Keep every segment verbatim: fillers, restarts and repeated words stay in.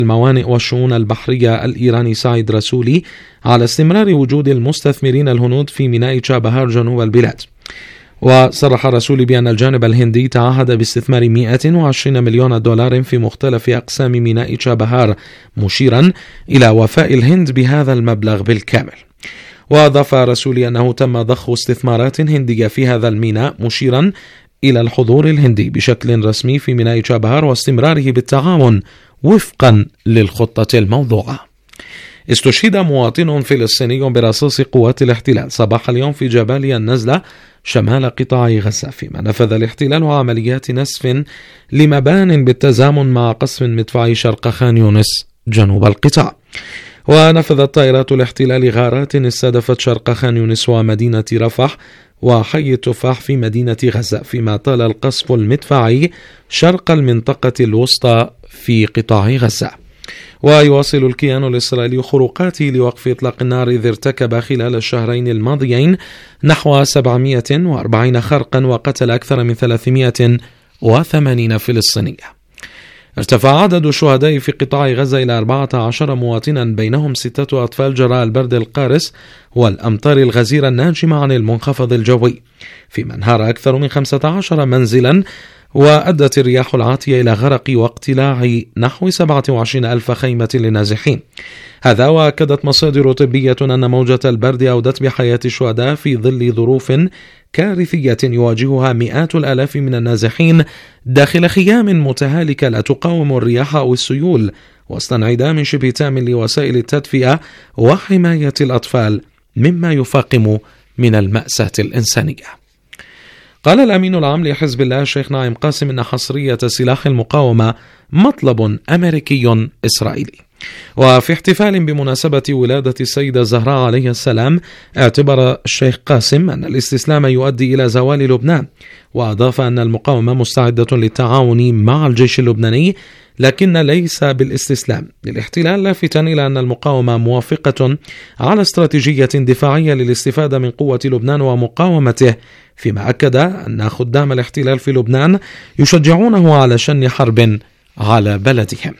الموانئ والشؤون البحرية الإيراني سعيد رسولي على استمرار وجود المستثمرين الهنود في ميناء تشابهار جنوب البلاد. وصرح رسولي بأن الجانب الهندي تعهد باستثمار مئة وعشرين مليون دولار في مختلف أقسام ميناء تشابهار، مشيرا إلى وفاء الهند بهذا المبلغ بالكامل. وأضاف رسولي أنه تم ضخ استثمارات هندية في هذا الميناء، مشيرا إلى الحضور الهندي بشكل رسمي في ميناء تشابهار واستمراره بالتعاون وفقا للخطة الموضوعة. استشهد مواطن فلسطيني برصاص قوات الاحتلال صباح اليوم في جباليا النزلة شمال قطاع غزة، فيما نفذ الاحتلال عمليات نسف لمبان بالتزامن مع قصف مدفعي شرق خان يونس جنوب القطاع. ونفذت طائرات الاحتلال غارات استهدفت شرق خان يونس ومدينة رفح وحي التفاح في مدينة غزة، فيما طال القصف المدفعي شرق المنطقة الوسطى في قطاع غزة. ويواصل الكيان الإسرائيلي خروقاته لوقف إطلاق النار، إذ ارتكب خلال الشهرين الماضيين نحو سبعمئة وأربعين خرقا وقتل أكثر من ثلاثمئة وثمانين فلسطينية. ارتفع عدد الشهداء في قطاع غزة إلى أربعة عشر مواطنا، بينهم ستة أطفال جراء البرد القارس والأمطار الغزيرة الناجمة عن المنخفض الجوي، فيما انهار أكثر من خمسة عشر منزلا، وأدت الرياح العاتية إلى غرق واقتلاع نحو سبعة وعشرين ألف خيمة للنازحين. هذا وأكدت مصادر طبية أن موجة البرد أودت بحياة الشهداء في ظل ظروف كارثية يواجهها مئات الآلاف من النازحين داخل خيام متهالكة لا تقاوم الرياح أو السيول، وسط انعدام شبه تام لوسائل التدفئة وحماية الأطفال، مما يفاقم من المأساة الإنسانية. قال الأمين العام لحزب الله الشيخ ناعم قاسم إن حصرية سلاح المقاومة مطلب أمريكي إسرائيلي. وفي احتفال بمناسبة ولادة السيدة زهراء عليه السلام، اعتبر الشيخ قاسم أن الاستسلام يؤدي إلى زوال لبنان، وأضاف أن المقاومة مستعدة للتعاون مع الجيش اللبناني لكن ليس بالاستسلام للاحتلال، لافتا إلى أن المقاومة موافقة على استراتيجية دفاعية للاستفادة من قوة لبنان ومقاومته، فيما أكد أن خدام الاحتلال في لبنان يشجعونه على شن حرب على بلدهم.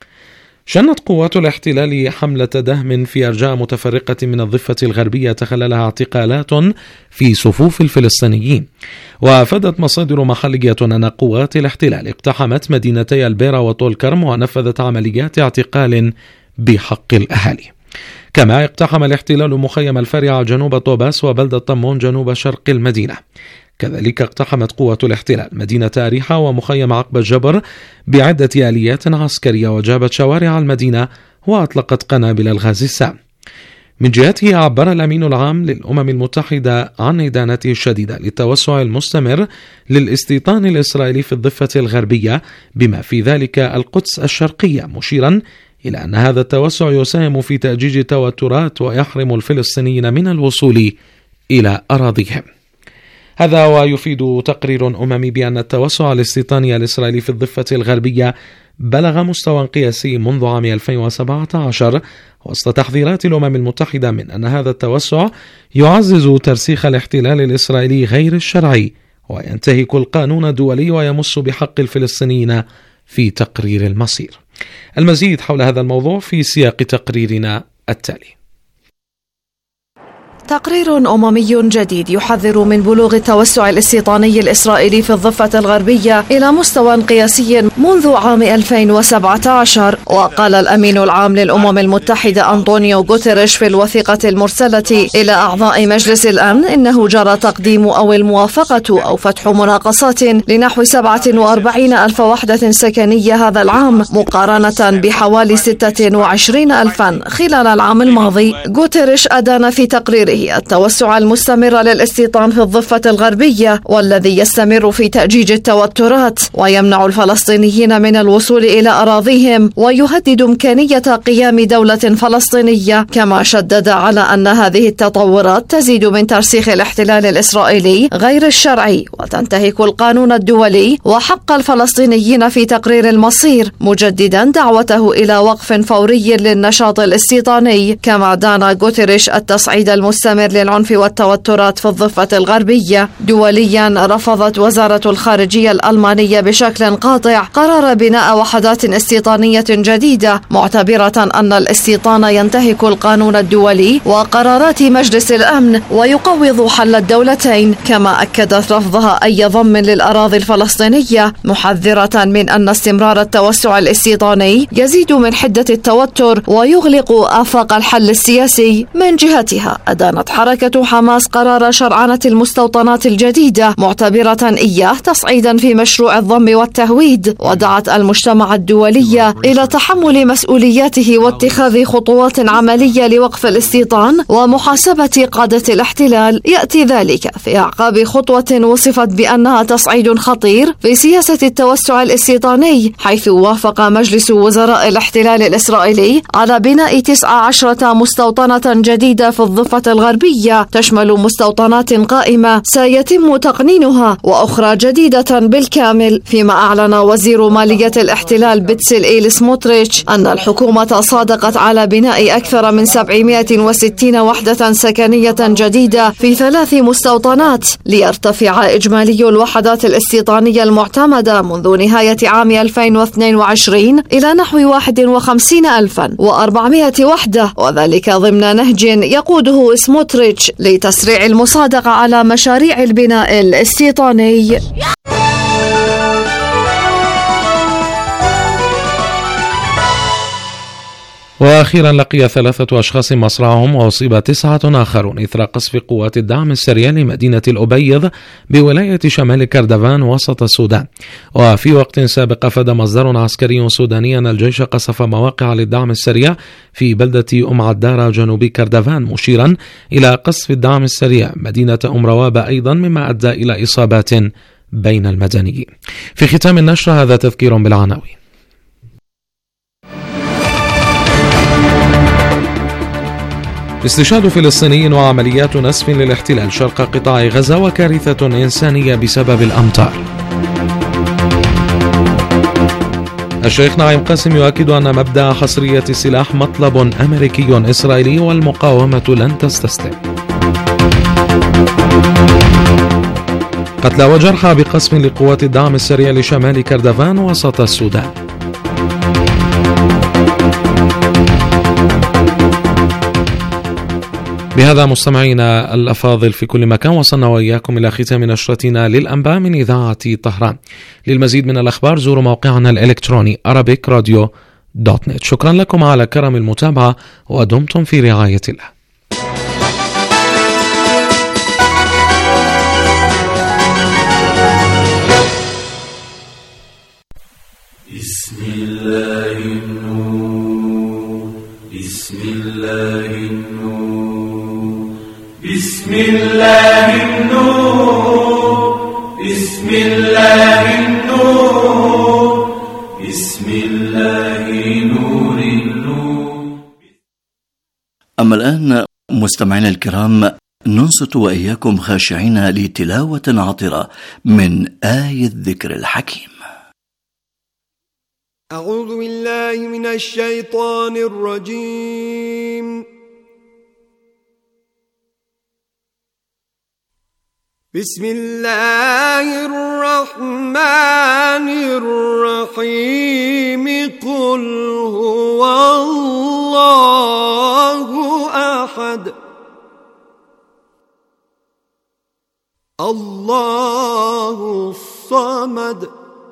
شنت قوات الاحتلال حملة دهم في أرجاء متفرقة من الضفة الغربية تخللها اعتقالات في صفوف الفلسطينيين. وأفادت مصادر محلية أن قوات الاحتلال اقتحمت مدينتي البيرة وطول كرم ونفذت عمليات اعتقال بحق الأهالي. كما اقتحم الاحتلال مخيم الفرعة جنوب طوباس وبلدة طمون جنوب شرق المدينة. كذلك اقتحمت قوة الاحتلال مدينة أريحة ومخيم عقبة الجبر بعدة آليات عسكرية، وجابت شوارع المدينة وأطلقت قنابل الغاز السام. من جهته عبر الأمين العام للأمم المتحدة عن إدانته الشديدة للتوسع المستمر للاستيطان الإسرائيلي في الضفة الغربية بما في ذلك القدس الشرقية، مشيرا إلى أن هذا التوسع يساهم في تأجيج التوترات ويحرم الفلسطينيين من الوصول إلى أراضيهم. هذا ويفيد تقرير أممي بأن التوسع الاستيطاني الإسرائيلي في الضفة الغربية بلغ مستوى قياسي منذ عام ألفين وسبعة عشر، وسط تحذيرات الأمم المتحدة من أن هذا التوسع يعزز ترسيخ الاحتلال الإسرائيلي غير الشرعي وينتهك القانون الدولي ويمس بحق الفلسطينيين في تقرير المصير. المزيد حول هذا الموضوع في سياق تقريرنا التالي. تقرير أممي جديد يحذر من بلوغ التوسع الاستيطاني الإسرائيلي في الضفة الغربية إلى مستوى قياسي منذ عام ألفين وسبعة عشر. وقال الأمين العام للأمم المتحدة أنطونيو غوتيريش في الوثيقة المرسلة إلى أعضاء مجلس الأمن إنه جرى تقديم أو الموافقة أو فتح مناقصات لنحو سبعة وأربعين ألف وحدة سكنية هذا العام، مقارنة بحوالي ستة وعشرين ألفا خلال العام الماضي. غوتيريش أدان في تقريره التوسع المستمر للاستيطان في الضفة الغربية والذي يستمر في تأجيج التوترات ويمنع الفلسطينيين من الوصول إلى أراضيهم ويهدد إمكانية قيام دولة فلسطينية، كما شدد على أن هذه التطورات تزيد من ترسيخ الاحتلال الإسرائيلي غير الشرعي وتنتهك القانون الدولي وحق الفلسطينيين في تقرير المصير، مجددا دعوته إلى وقف فوري للنشاط الاستيطاني. كما دان غوتيريش التصعيد المستمر المستمر للعنف والتوترات في الضفة الغربية. دوليا، رفضت وزارة الخارجية الألمانية بشكل قاطع قرار بناء وحدات استيطانية جديدة، معتبرة أن الاستيطان ينتهك القانون الدولي وقرارات مجلس الأمن ويقوض حل الدولتين. كما أكدت رفضها أي ضم للأراضي الفلسطينية، محذرة من أن استمرار التوسع الاستيطاني يزيد من حدة التوتر ويغلق آفاق الحل السياسي. من جهتها، أدانت حركة حماس قرار شرعنة المستوطنات الجديدة، معتبرة إياه تصعيدا في مشروع الضم والتهويد، ودعت المجتمع الدولي إلى تحمل مسؤولياته واتخاذ خطوات عملية لوقف الاستيطان ومحاسبة قادة الاحتلال. يأتي ذلك في أعقاب خطوة وصفت بأنها تصعيد خطير في سياسة التوسع الاستيطاني، حيث وافق مجلس وزراء الاحتلال الإسرائيلي على بناء تسع عشرة مستوطنة جديدة في الضفة الغربية، تشمل مستوطنات قائمة سيتم تقنينها وأخرى جديدة بالكامل. فيما أعلن وزير مالية الاحتلال بتسلئيل سموتريتش أن الحكومة صادقت على بناء أكثر من سبعمائة وستين وحدة سكنية جديدة في ثلاث مستوطنات، ليرتفع إجمالي الوحدات الاستيطانية المعتمدة منذ نهاية عام ألفين واثنين وعشرين إلى نحو واحد وخمسين ألفا وأربعمائة وحدة، وذلك ضمن نهج يقوده سموتريتش لتسريع المصادقة على مشاريع البناء الاستيطاني. وأخيرا، لقي ثلاثة أشخاص مصرعهم وأصيب تسعة آخرون إثر قصف قوات الدعم السريع لمدينة الأبيض بولاية شمال كردفان وسط السودان. وفي وقت سابق أفاد مصدر عسكري سوداني أن الجيش قصف مواقع للدعم السريع في بلدة أم عدارة جنوب كردفان، مشيرا إلى قصف الدعم السريع مدينة أم روابة أيضا، مما أدى إلى إصابات بين المدنيين. في ختام النشر هذا تذكير بالعناوين. استشهاد فلسطيني وعمليات نسف للاحتلال شرق قطاع غزة وكارثة إنسانية بسبب الأمطار. الشيخ نعيم قاسم يؤكد أن مبدأ حصرية السلاح مطلب أمريكي إسرائيلي والمقاومة لن تستسلم. قتلى وجرحى بقصف لقوات الدعم السريع لشمال كردفان وسط السودان. بهذا مستمعينا الأفاضل في كل مكان، وصلنا وإياكم إلى ختام نشرتنا للأنباء من إذاعة طهران. للمزيد من الأخبار زوروا موقعنا الإلكتروني arabic radio دوت نت. شكرا لكم على كرم المتابعة، ودمتم في رعاية الله. بسم الله النور، بسم الله النور، بسم الله النور، بسم الله النور، بسم الله نور النور. أما الآن مستمعينا الكرام، ننصت وإياكم خاشعين لتلاوة عطرة من آية الذكر الحكيم. أعوذ بالله من الشيطان الرجيم. بسم الله الرحمن الرحيم. قل هو الله أحد، الله الصمد،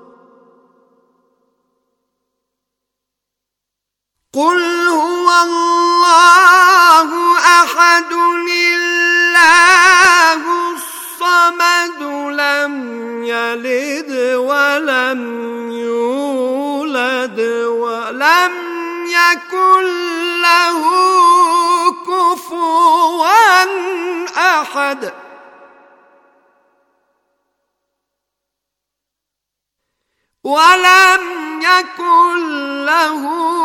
قل هو الله أحد الله الصمد، لم يلد ولم يولد ولم يكن له كفوا أحد. ولم يكن له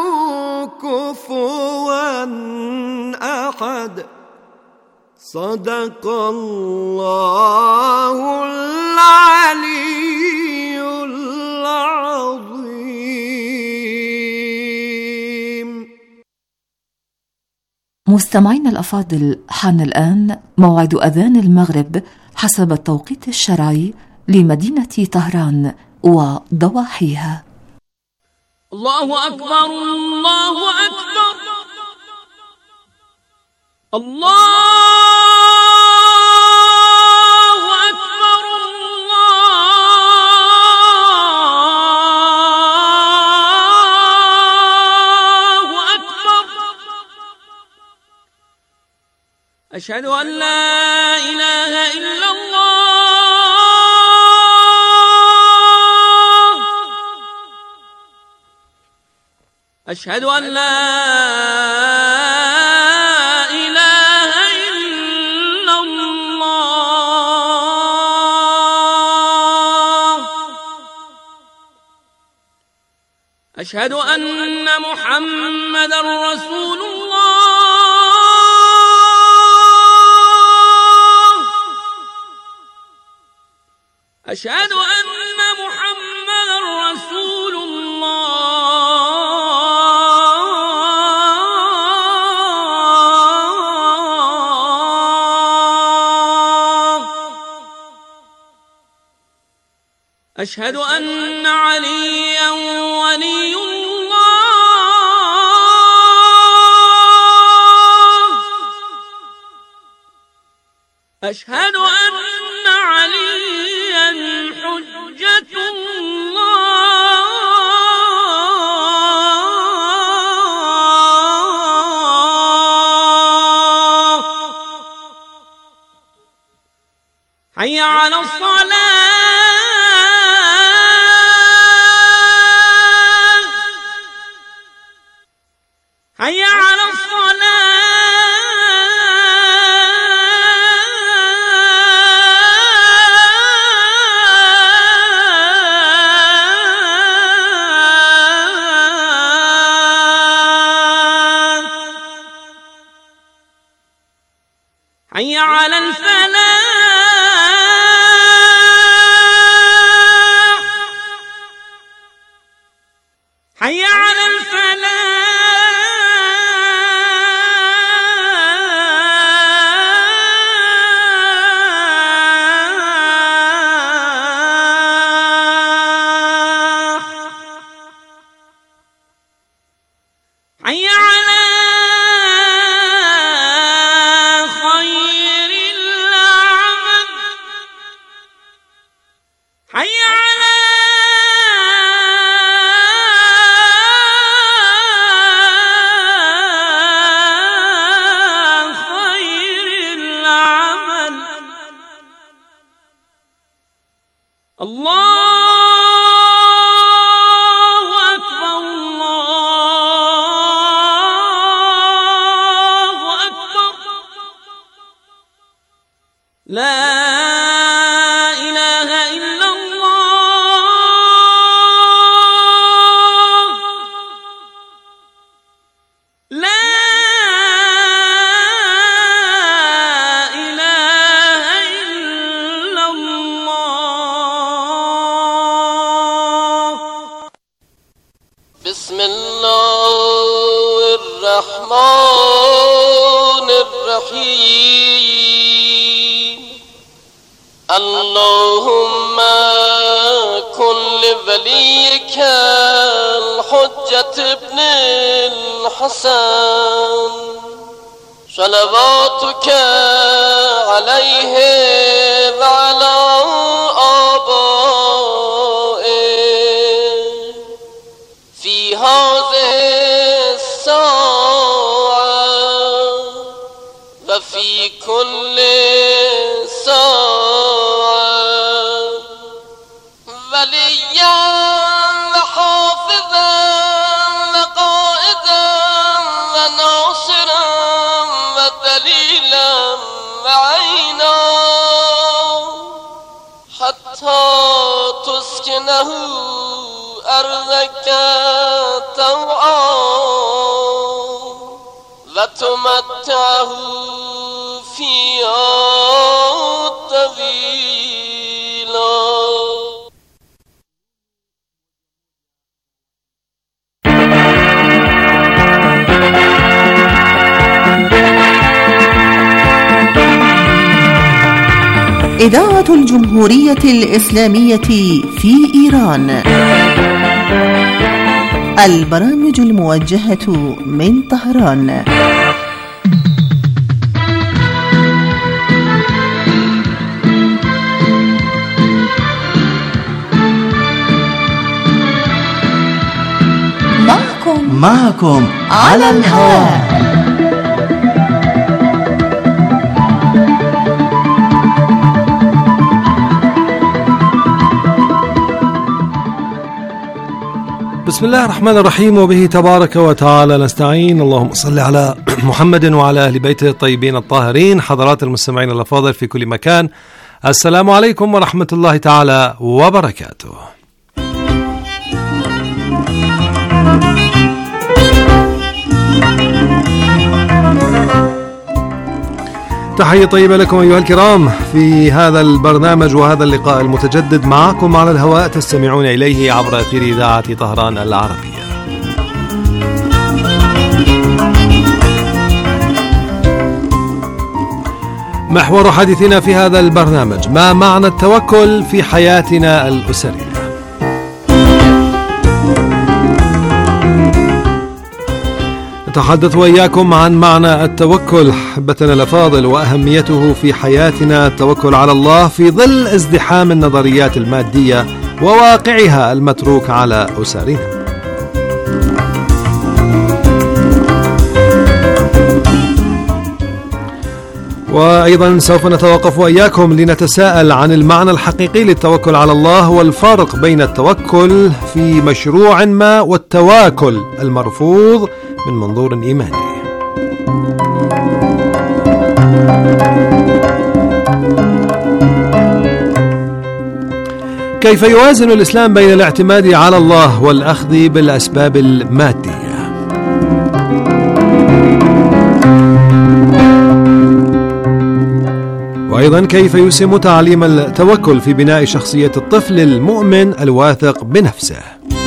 كفوا أحد. صدق الله العلي العظيم. مستمعين الأفاضل، حان الآن موعد أذان المغرب حسب التوقيت الشرعي لمدينة طهران وضواحيها. الله أكبر الله أكبر الله أشهد أن لا إله إلا الله أشهد أن لا إله إلا الله أشهد أن محمدًا رسول الله أشهد أن محمدًا رسول الله أشهد أن عليًّا ولي الله أشهد أن عليًّا حجة الله حي على الصلاة حي على الصلاة حي على الفلاح حي على الفلاح حي على حي على خير العمل الله أكبر الله أكبر لا بسم الله الرحمن الرحيم اللهم كن لوليك الحجة ابن الحسن صلواتك عليه وعلى آبائه في هذه الساعة وفي كل ساعة وليا وحافظا وقائدا وناصرا ودليلا وعينا حتى تسكنه أرضك طوعا وتمتعه فيها طويلا. إذاعة الجمهورية الإسلامية في إيران. البرامج الموجهة من طهران. معكم معكم على الهواء. بسم الله الرحمن الرحيم، وبه تبارك وتعالى نستعين. اللهم صل على محمد وعلى أهل بيته الطيبين الطاهرين. حضرات المستمعين الأفاضل في كل مكان، السلام عليكم ورحمة الله تعالى وبركاته. تحية طيبة لكم أيها الكرام في هذا البرنامج وهذا اللقاء المتجدد معكم على الهواء، تستمعون إليه عبر أثير إذاعة طهران العربية. محور حديثنا في هذا البرنامج: ما معنى التوكل في حياتنا الأسرية؟ نتحدث وإياكم عن معنى التوكل أحبتنا الأفاضل وأهميته في حياتنا، التوكل على الله في ظل ازدحام النظريات المادية وواقعها المتروك على أسرنا. وأيضا سوف نتوقف وإياكم لنتساءل عن المعنى الحقيقي للتوكل على الله والفرق بين التوكل في مشروع ما والتواكل المرفوض من منظور إيماني. كيف يوازن الإسلام بين الاعتماد على الله والأخذ بالأسباب المادية؟ وأيضا كيف يسهم تعليم التوكل في بناء شخصية الطفل المؤمن الواثق بنفسه؟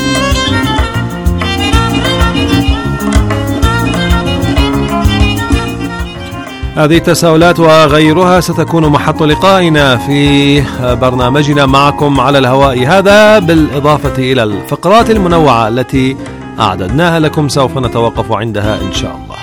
هذه التساؤلات وغيرها ستكون محط لقائنا في برنامجنا معكم على الهواء هذا، بالإضافة إلى الفقرات المنوعة التي أعددناها لكم سوف نتوقف عندها إن شاء الله.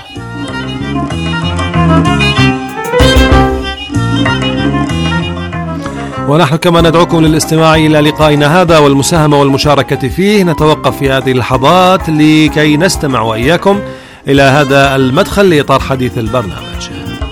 ونحن كما ندعوكم للاستماع إلى لقائنا هذا والمساهمة والمشاركة فيه. نتوقف في هذه اللحظات لكي نستمع وإياكم إلى هذا المدخل لإطار حديث البرنامج.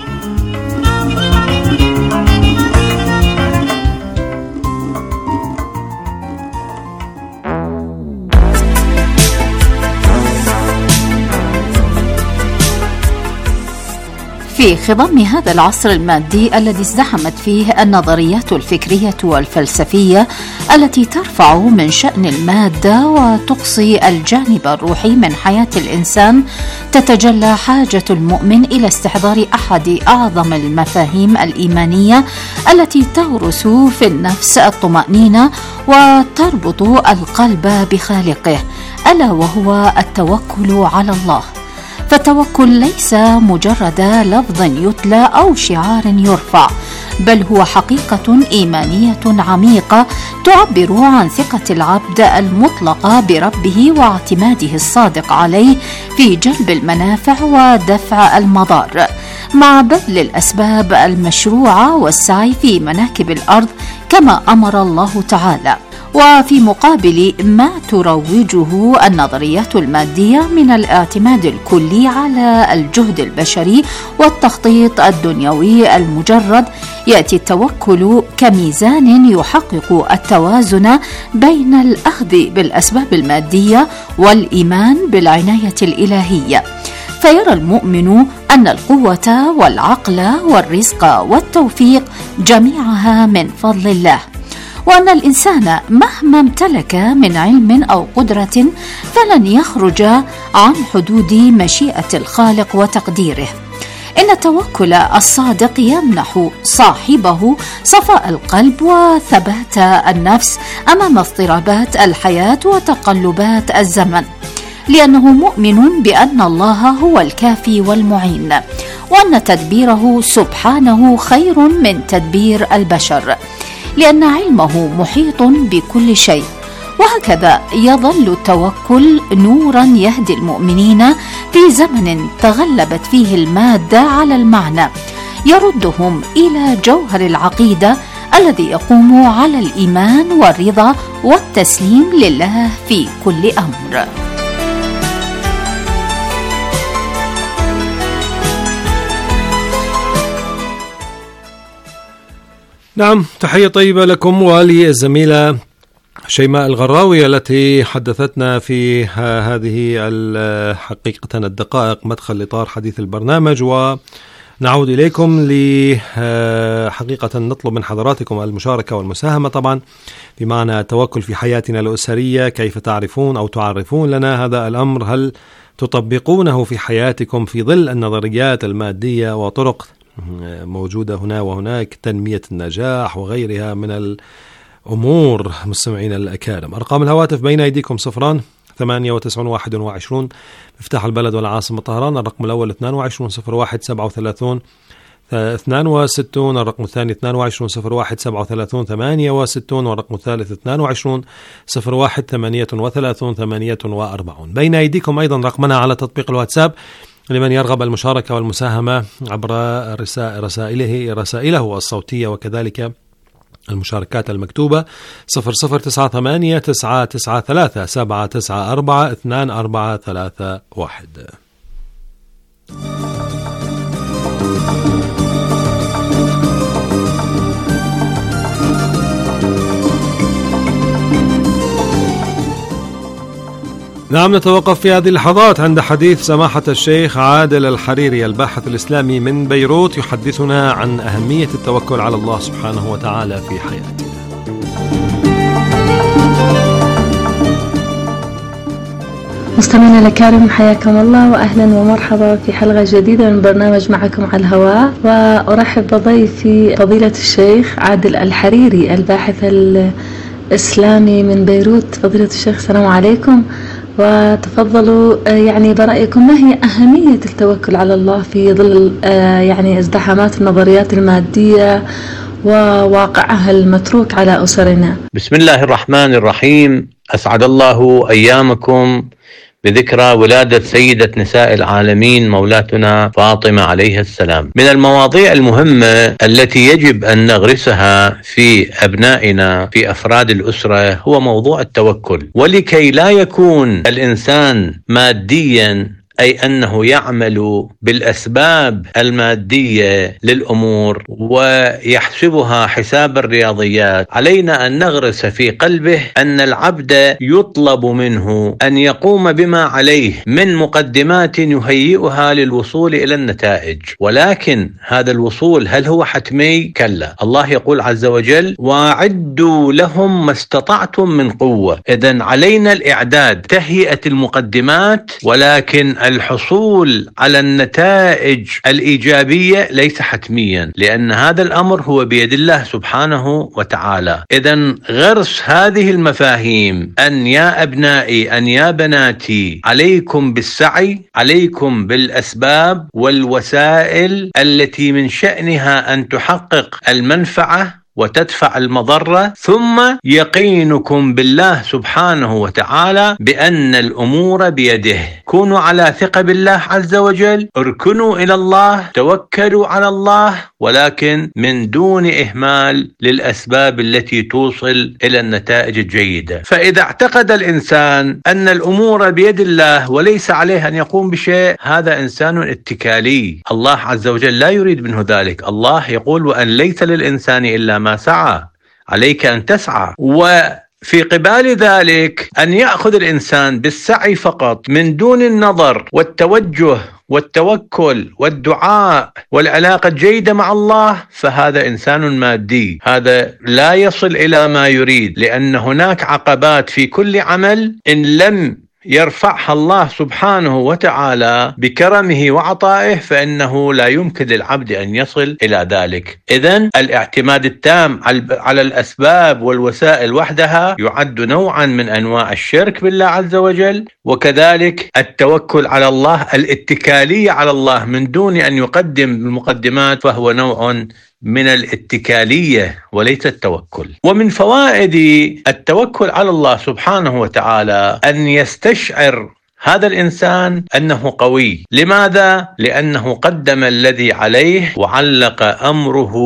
في خضم هذا العصر المادي الذي ازدحمت فيه النظريات الفكرية والفلسفية التي ترفع من شأن المادة وتقصي الجانب الروحي من حياة الإنسان، تتجلى حاجة المؤمن إلى استحضار أحد أعظم المفاهيم الإيمانية التي تغرس في النفس الطمأنينة وتربط القلب بخالقه، ألا وهو التوكل على الله. فالتوكل ليس مجرد لفظ يتلى أو شعار يرفع، بل هو حقيقة إيمانية عميقة تعبر عن ثقة العبد المطلقة بربه واعتماده الصادق عليه في جلب المنافع ودفع المضار، مع بذل الأسباب المشروعة والسعي في مناكب الأرض كما أمر الله تعالى. وفي مقابل ما تروجه النظريات المادية من الاعتماد الكلي على الجهد البشري والتخطيط الدنيوي المجرد، يأتي التوكل كميزان يحقق التوازن بين الأخذ بالأسباب المادية والإيمان بالعناية الإلهية. فيرى المؤمن أن القوة والعقل والرزق والتوفيق جميعها من فضل الله، وأن الإنسان مهما امتلك من علم أو قدرة فلن يخرج عن حدود مشيئة الخالق وتقديره. إن التوكل الصادق يمنح صاحبه صفاء القلب وثبات النفس أمام اضطرابات الحياة وتقلبات الزمن، لأنه مؤمن بأن الله هو الكافي والمعين، وأن تدبيره سبحانه خير من تدبير البشر، لأن علمه محيط بكل شيء. وهكذا يظل التوكل نورا يهدي المؤمنين في زمن تغلبت فيه المادة على المعنى، يردهم إلى جوهر العقيدة الذي يقوم على الإيمان والرضا والتسليم لله في كل أمر. نعم، تحية طيبة لكم وللزميلة شيماء الغراوي التي حدثتنا في هذه حقيقة الدقائق مدخل إطار حديث البرنامج. ونعود إليكم لحقيقة نطلب من حضراتكم المشاركة والمساهمة طبعا بمعنى التوكل في حياتنا الأسرية. كيف تعرفون أو تعرفون لنا هذا الأمر؟ هل تطبقونه في حياتكم في ظل النظريات المادية وطرق موجودة هنا وهناك تنمية النجاح وغيرها من الأمور؟ مستمعين الأكارم، أرقام الهواتف بين أيديكم صفران ثمانية وتسعون واحد وعشرون مفتاح البلد والعاصمة طهران، الرقم الأول اثنان وعشرون صفر واحد سبعة وثلاثون اثنان وستون، الرقم الثاني اثنان وعشرون صفر واحد سبعة وثلاثون ثمانية وستون، والرقم الثالث اثنان وعشرون صفر واحد ثمانية وثلاثون ثمانية وأربعون. بين أيديكم أيضا رقمنا على تطبيق الواتساب لمن يرغب المشاركة والمساهمة عبر رسائله رسائله الصوتية وكذلك المشاركات المكتوبة صفر صفر تسعة ثمانية تسعة تسعة ثلاثة سبعة تسعة أربعة اثنان أربعة ثلاثة واحد. نعم، نتوقف في هذه اللحظات عند حديث سماحة الشيخ عادل الحريري الباحث الإسلامي من بيروت، يحدثنا عن أهمية التوكل على الله سبحانه وتعالى في حياتنا. مستمعينا الكرام، حياكم الله وأهلا ومرحبا في حلقة جديدة من برنامج معكم على الهواء، وأرحب بضيفي فضيلة الشيخ عادل الحريري الباحث الإسلامي من بيروت. فضيلة الشيخ السلام عليكم، وتفضلوا يعني برأيكم ما هي أهمية التوكل على الله في ظل يعني ازدحامات النظريات المادية وواقعها المتروك على أسرنا؟ بسم الله الرحمن الرحيم. أسعد الله أيامكم بذكرى ولادة سيدة نساء العالمين مولاتنا فاطمة عليها السلام. من المواضيع المهمة التي يجب أن نغرسها في أبنائنا في أفراد الأسرة هو موضوع التوكل، ولكي لا يكون الإنسان ماديا أي أنه يعمل بالأسباب المادية للأمور ويحسبها حساب الرياضيات، علينا أن نغرس في قلبه أن العبد يطلب منه أن يقوم بما عليه من مقدمات يهيئها للوصول إلى النتائج. ولكن هذا الوصول هل هو حتمي؟ كلا. الله يقول عز وجل: وأعدوا لهم ما استطعتم من قوة. إذن علينا الإعداد، تهيئة المقدمات، ولكن الحصول على النتائج الإيجابية ليس حتميا، لأن هذا الأمر هو بيد الله سبحانه وتعالى. إذن غرس هذه المفاهيم، أن يا أبنائي أن يا بناتي عليكم بالسعي، عليكم بالأسباب والوسائل التي من شأنها أن تحقق المنفعة وتدفع المضرة، ثم يقينكم بالله سبحانه وتعالى بأن الأمور بيده. كونوا على ثقة بالله عز وجل، اركنوا إلى الله، توكلوا على الله، ولكن من دون إهمال للأسباب التي توصل إلى النتائج الجيدة. فإذا اعتقد الإنسان أن الأمور بيد الله وليس عليه أن يقوم بشيء، هذا إنسان اتكالي. الله عز وجل لا يريد منه ذلك. الله يقول: وأن ليس للإنسان إلا ما سعى، عليك أن تسعى. وفي قبال ذلك أن يأخذ الإنسان بالسعي فقط من دون النظر والتوجه والتوكل والدعاء والعلاقة الجيدة مع الله، فهذا إنسان مادي، هذا لا يصل إلى ما يريد، لأن هناك عقبات في كل عمل إن لم يرفعها الله سبحانه وتعالى بكرمه وعطائه، فإنه لا يمكن للعبد أن يصل إلى ذلك. إذن الاعتماد التام على الأسباب والوسائل وحدها يعد نوعا من أنواع الشرك بالله عز وجل، وكذلك التوكل على الله، الاتكالية على الله من دون أن يقدم المقدمات، فهو نوع من الاتكالية وليس التوكل. ومن فوائد التوكل على الله سبحانه وتعالى أن يستشعر هذا الإنسان أنه قوي. لماذا؟ لأنه قدم الذي عليه وعلق أمره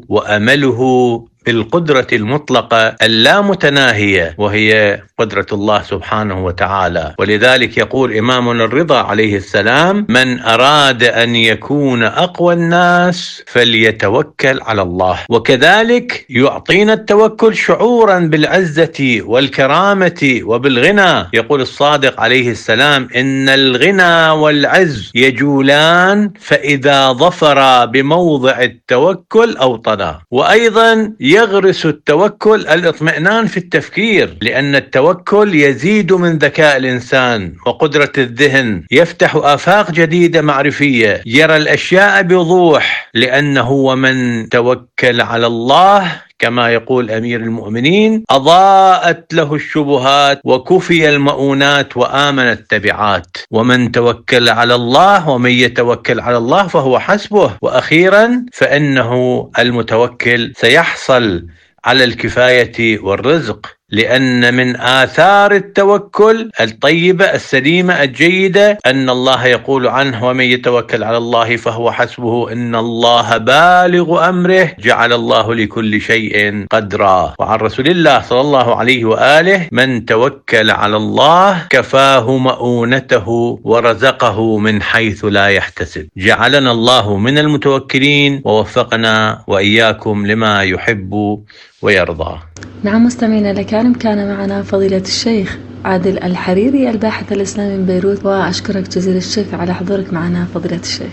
وأمله بالقدرة المطلقة اللامتناهية، وهي قدرة الله سبحانه وتعالى. ولذلك يقول إمامنا الرضا عليه السلام: من أراد أن يكون أقوى الناس فليتوكل على الله. وكذلك يعطينا التوكل شعورا بالعزة والكرامة وبالغنى. يقول الصادق عليه السلام: إن الغنى والعز يجولان، فإذا ظفر بموضع التوكل أوطنا. وأيضا يغرس التوكل الاطمئنان في التفكير، لأن التوكل يزيد من ذكاء الإنسان وقدرة الذهن، يفتح آفاق جديدة معرفية، يرى الأشياء بوضوح، لأنه ومن توكل على الله كما يقول أمير المؤمنين أضاءت له الشبهات وكفي المؤونات وآمن التبعات. ومن توكل على الله ومن يتوكل على الله فهو حسبه. وأخيرا فإنه المتوكل سيحصل على الكفاية والرزق، لأن من آثار التوكل الطيبة السليمة الجيدة أن الله يقول عنه: ومن يتوكل على الله فهو حسبه إن الله بالغ أمره جعل الله لكل شيء قدرا. وعن رسول الله صلى الله عليه وآله: من توكل على الله كفاه مؤونته ورزقه من حيث لا يحتسب. جعلنا الله من المتوكلين ووفقنا وإياكم لما يحب ويرضى. نعم مستمعينا الكرام، كان معنا فضيلة الشيخ عادل الحريري الباحث الإسلامي من بيروت، وأشكرك جزيل الشكر على حضورك معنا فضيلة الشيخ.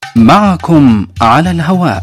معكم على الهواء.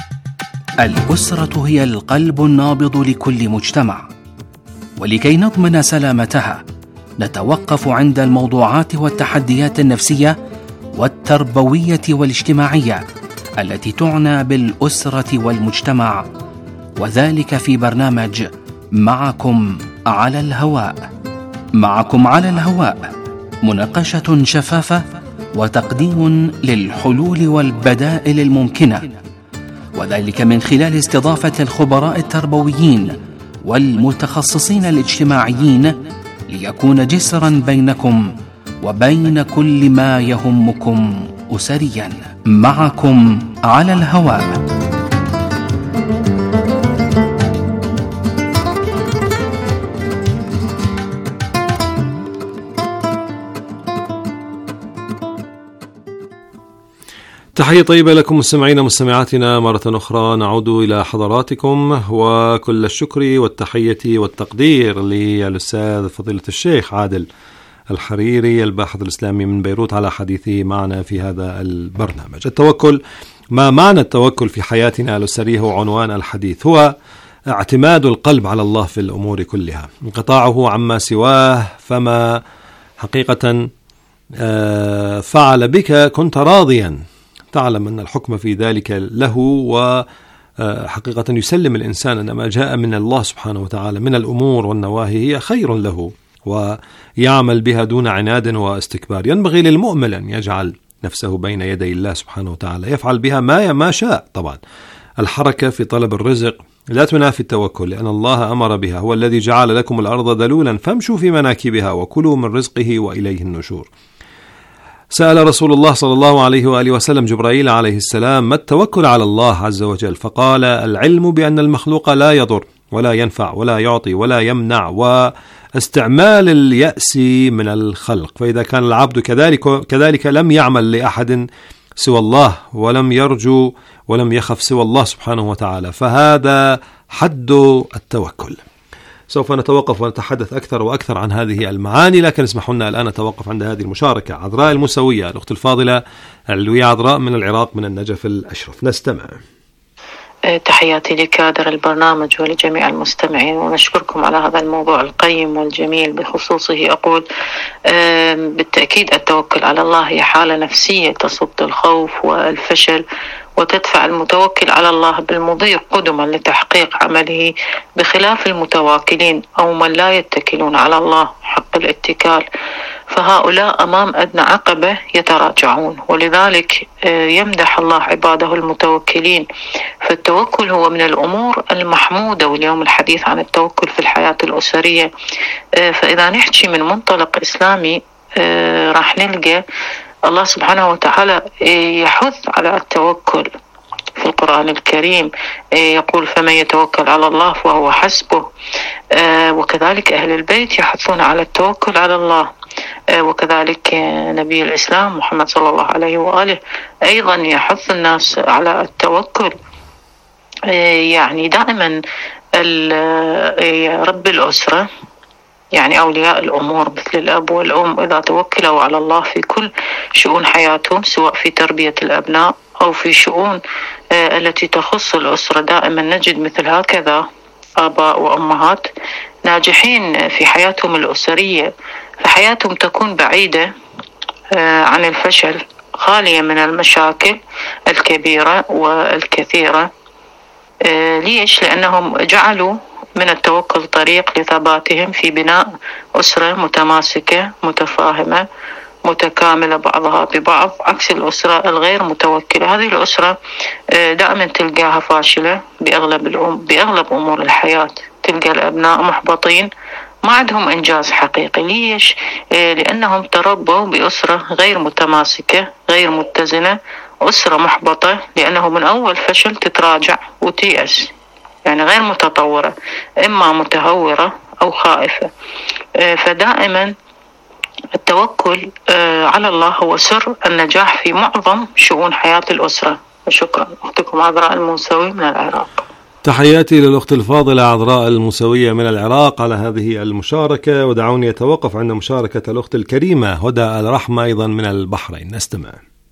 الأسرة هي القلب النابض لكل مجتمع، ولكي نضمن سلامتها نتوقف عند الموضوعات والتحديات النفسية والتربوية والاجتماعية التي تعنى بالأسرة والمجتمع، وذلك في برنامج معكم على الهواء. معكم على الهواء مناقشة شفافة وتقديم للحلول والبدائل الممكنة، وذلك من خلال استضافة الخبراء التربويين والمتخصصين الاجتماعيين، ليكون جسرا بينكم وبين كل ما يهمكم أسريا. معكم على الهواء. تحية طيبة لكم مستمعينا مستمعاتنا مرة أخرى. نعود إلى حضراتكم وكل الشكر والتحية والتقدير للأستاذ فضيلة الشيخ عادل الحريري الباحث الإسلامي من بيروت على حديثه معنا في هذا البرنامج. التوكل، ما معنى التوكل في حياتنا الأسرية هو عنوان الحديث. هو اعتماد القلب على الله في الأمور كلها، انقطاعه عما سواه، فما حقيقة فعل بك كنت راضيا، تعلم أن الحكم في ذلك له، وحقيقة يسلم الإنسان أن ما جاء من الله سبحانه وتعالى من الأمور والنواهي هي خير له، ويعمل بها دون عناد واستكبار. ينبغي للمؤمن أن يجعل نفسه بين يدي الله سبحانه وتعالى، يفعل بها ما ما شاء. طبعا الحركة في طلب الرزق لا تنافي التوكل، لأن الله أمر بها. هو الذي جعل لكم الأرض ذلولا فامشوا في مناكبها وكلوا من رزقه وإليه النشور. سأل رسول الله صلى الله عليه وآله وسلم جبرائيل عليه السلام: ما التوكل على الله عز وجل؟ فقال: العلم بأن المخلوق لا يضر ولا ينفع ولا يعطي ولا يمنع، واستعمال اليأس من الخلق. فإذا كان العبد كذلك كذلك لم يعمل لأحد سوى الله، ولم يرجو ولم يخف سوى الله سبحانه وتعالى، فهذا حد التوكل. سوف نتوقف ونتحدث أكثر وأكثر عن هذه المعاني، لكن اسمحوا لنا الآن نتوقف عند هذه المشاركة. عذراء المسوية، الأخت الفاضلة علوية عذراء من العراق، من النجف الأشرف، نستمع. تحياتي لكادر البرنامج ولجميع المستمعين، ونشكركم على هذا الموضوع القيم والجميل. بخصوصه أقول بالتأكيد التوكل على الله هي حالة نفسية تصد الخوف والفشل، وتدفع المتوكل على الله بالمضي قدما لتحقيق عمله، بخلاف المتواكلين أو من لا يتكلون على الله حق الاتكال، فهؤلاء أمام أدنى عقبة يتراجعون. ولذلك يمدح الله عباده المتوكلين. فالتوكل هو من الأمور المحمودة، واليوم الحديث عن التوكل في الحياة الأسرية. فإذا نحكي من منطلق إسلامي راح نلقى الله سبحانه وتعالى يحث على التوكل في القرآن الكريم، يقول فمن يتوكل على الله فهو حسبه. وكذلك أهل البيت يحثون على التوكل على الله، وكذلك نبي الإسلام محمد صلى الله عليه وآله أيضا يحث الناس على التوكل. يعني دائما رب الأسرة، يعني أولياء الأمور مثل الأب والأم، إذا توكلوا على الله في كل شؤون حياتهم، سواء في تربية الأبناء أو في شؤون التي تخص الأسرة، دائما نجد مثل هكذا آباء وأمهات ناجحين في حياتهم الأسرية، فحياتهم تكون بعيدة عن الفشل، خالية من المشاكل الكبيرة والكثيرة. ليش؟ لأنهم جعلوا من التوكل طريق لثباتهم في بناء أسرة متماسكة متفاهمة متكاملة بعضها ببعض، عكس الأسرة الغير متوكلة. هذه الأسرة دائما تلقاها فاشلة بأغلب الأم بأغلب أمور الحياة. تلقى الأبناء محبطين، ما عندهم إنجاز حقيقي. ليش؟ لأنهم تربوا بأسرة غير متماسكة غير متزنة، أسرة محبطة، لأنه من أول فشل تتراجع وتيأس، يعني غير متطورة، إما متهورة أو خائفة. فدائما التوكل على الله هو سر النجاح في معظم شؤون حياة الأسرة. وشكرا. أختكم عذراء الموسوي من العراق. تحياتي للأخت الفاضلة عذراء الموسوية من العراق على هذه المشاركة. ودعوني أتوقف عند مشاركة الأخت الكريمة هدى الرحمة أيضا من البحرين. نستمع.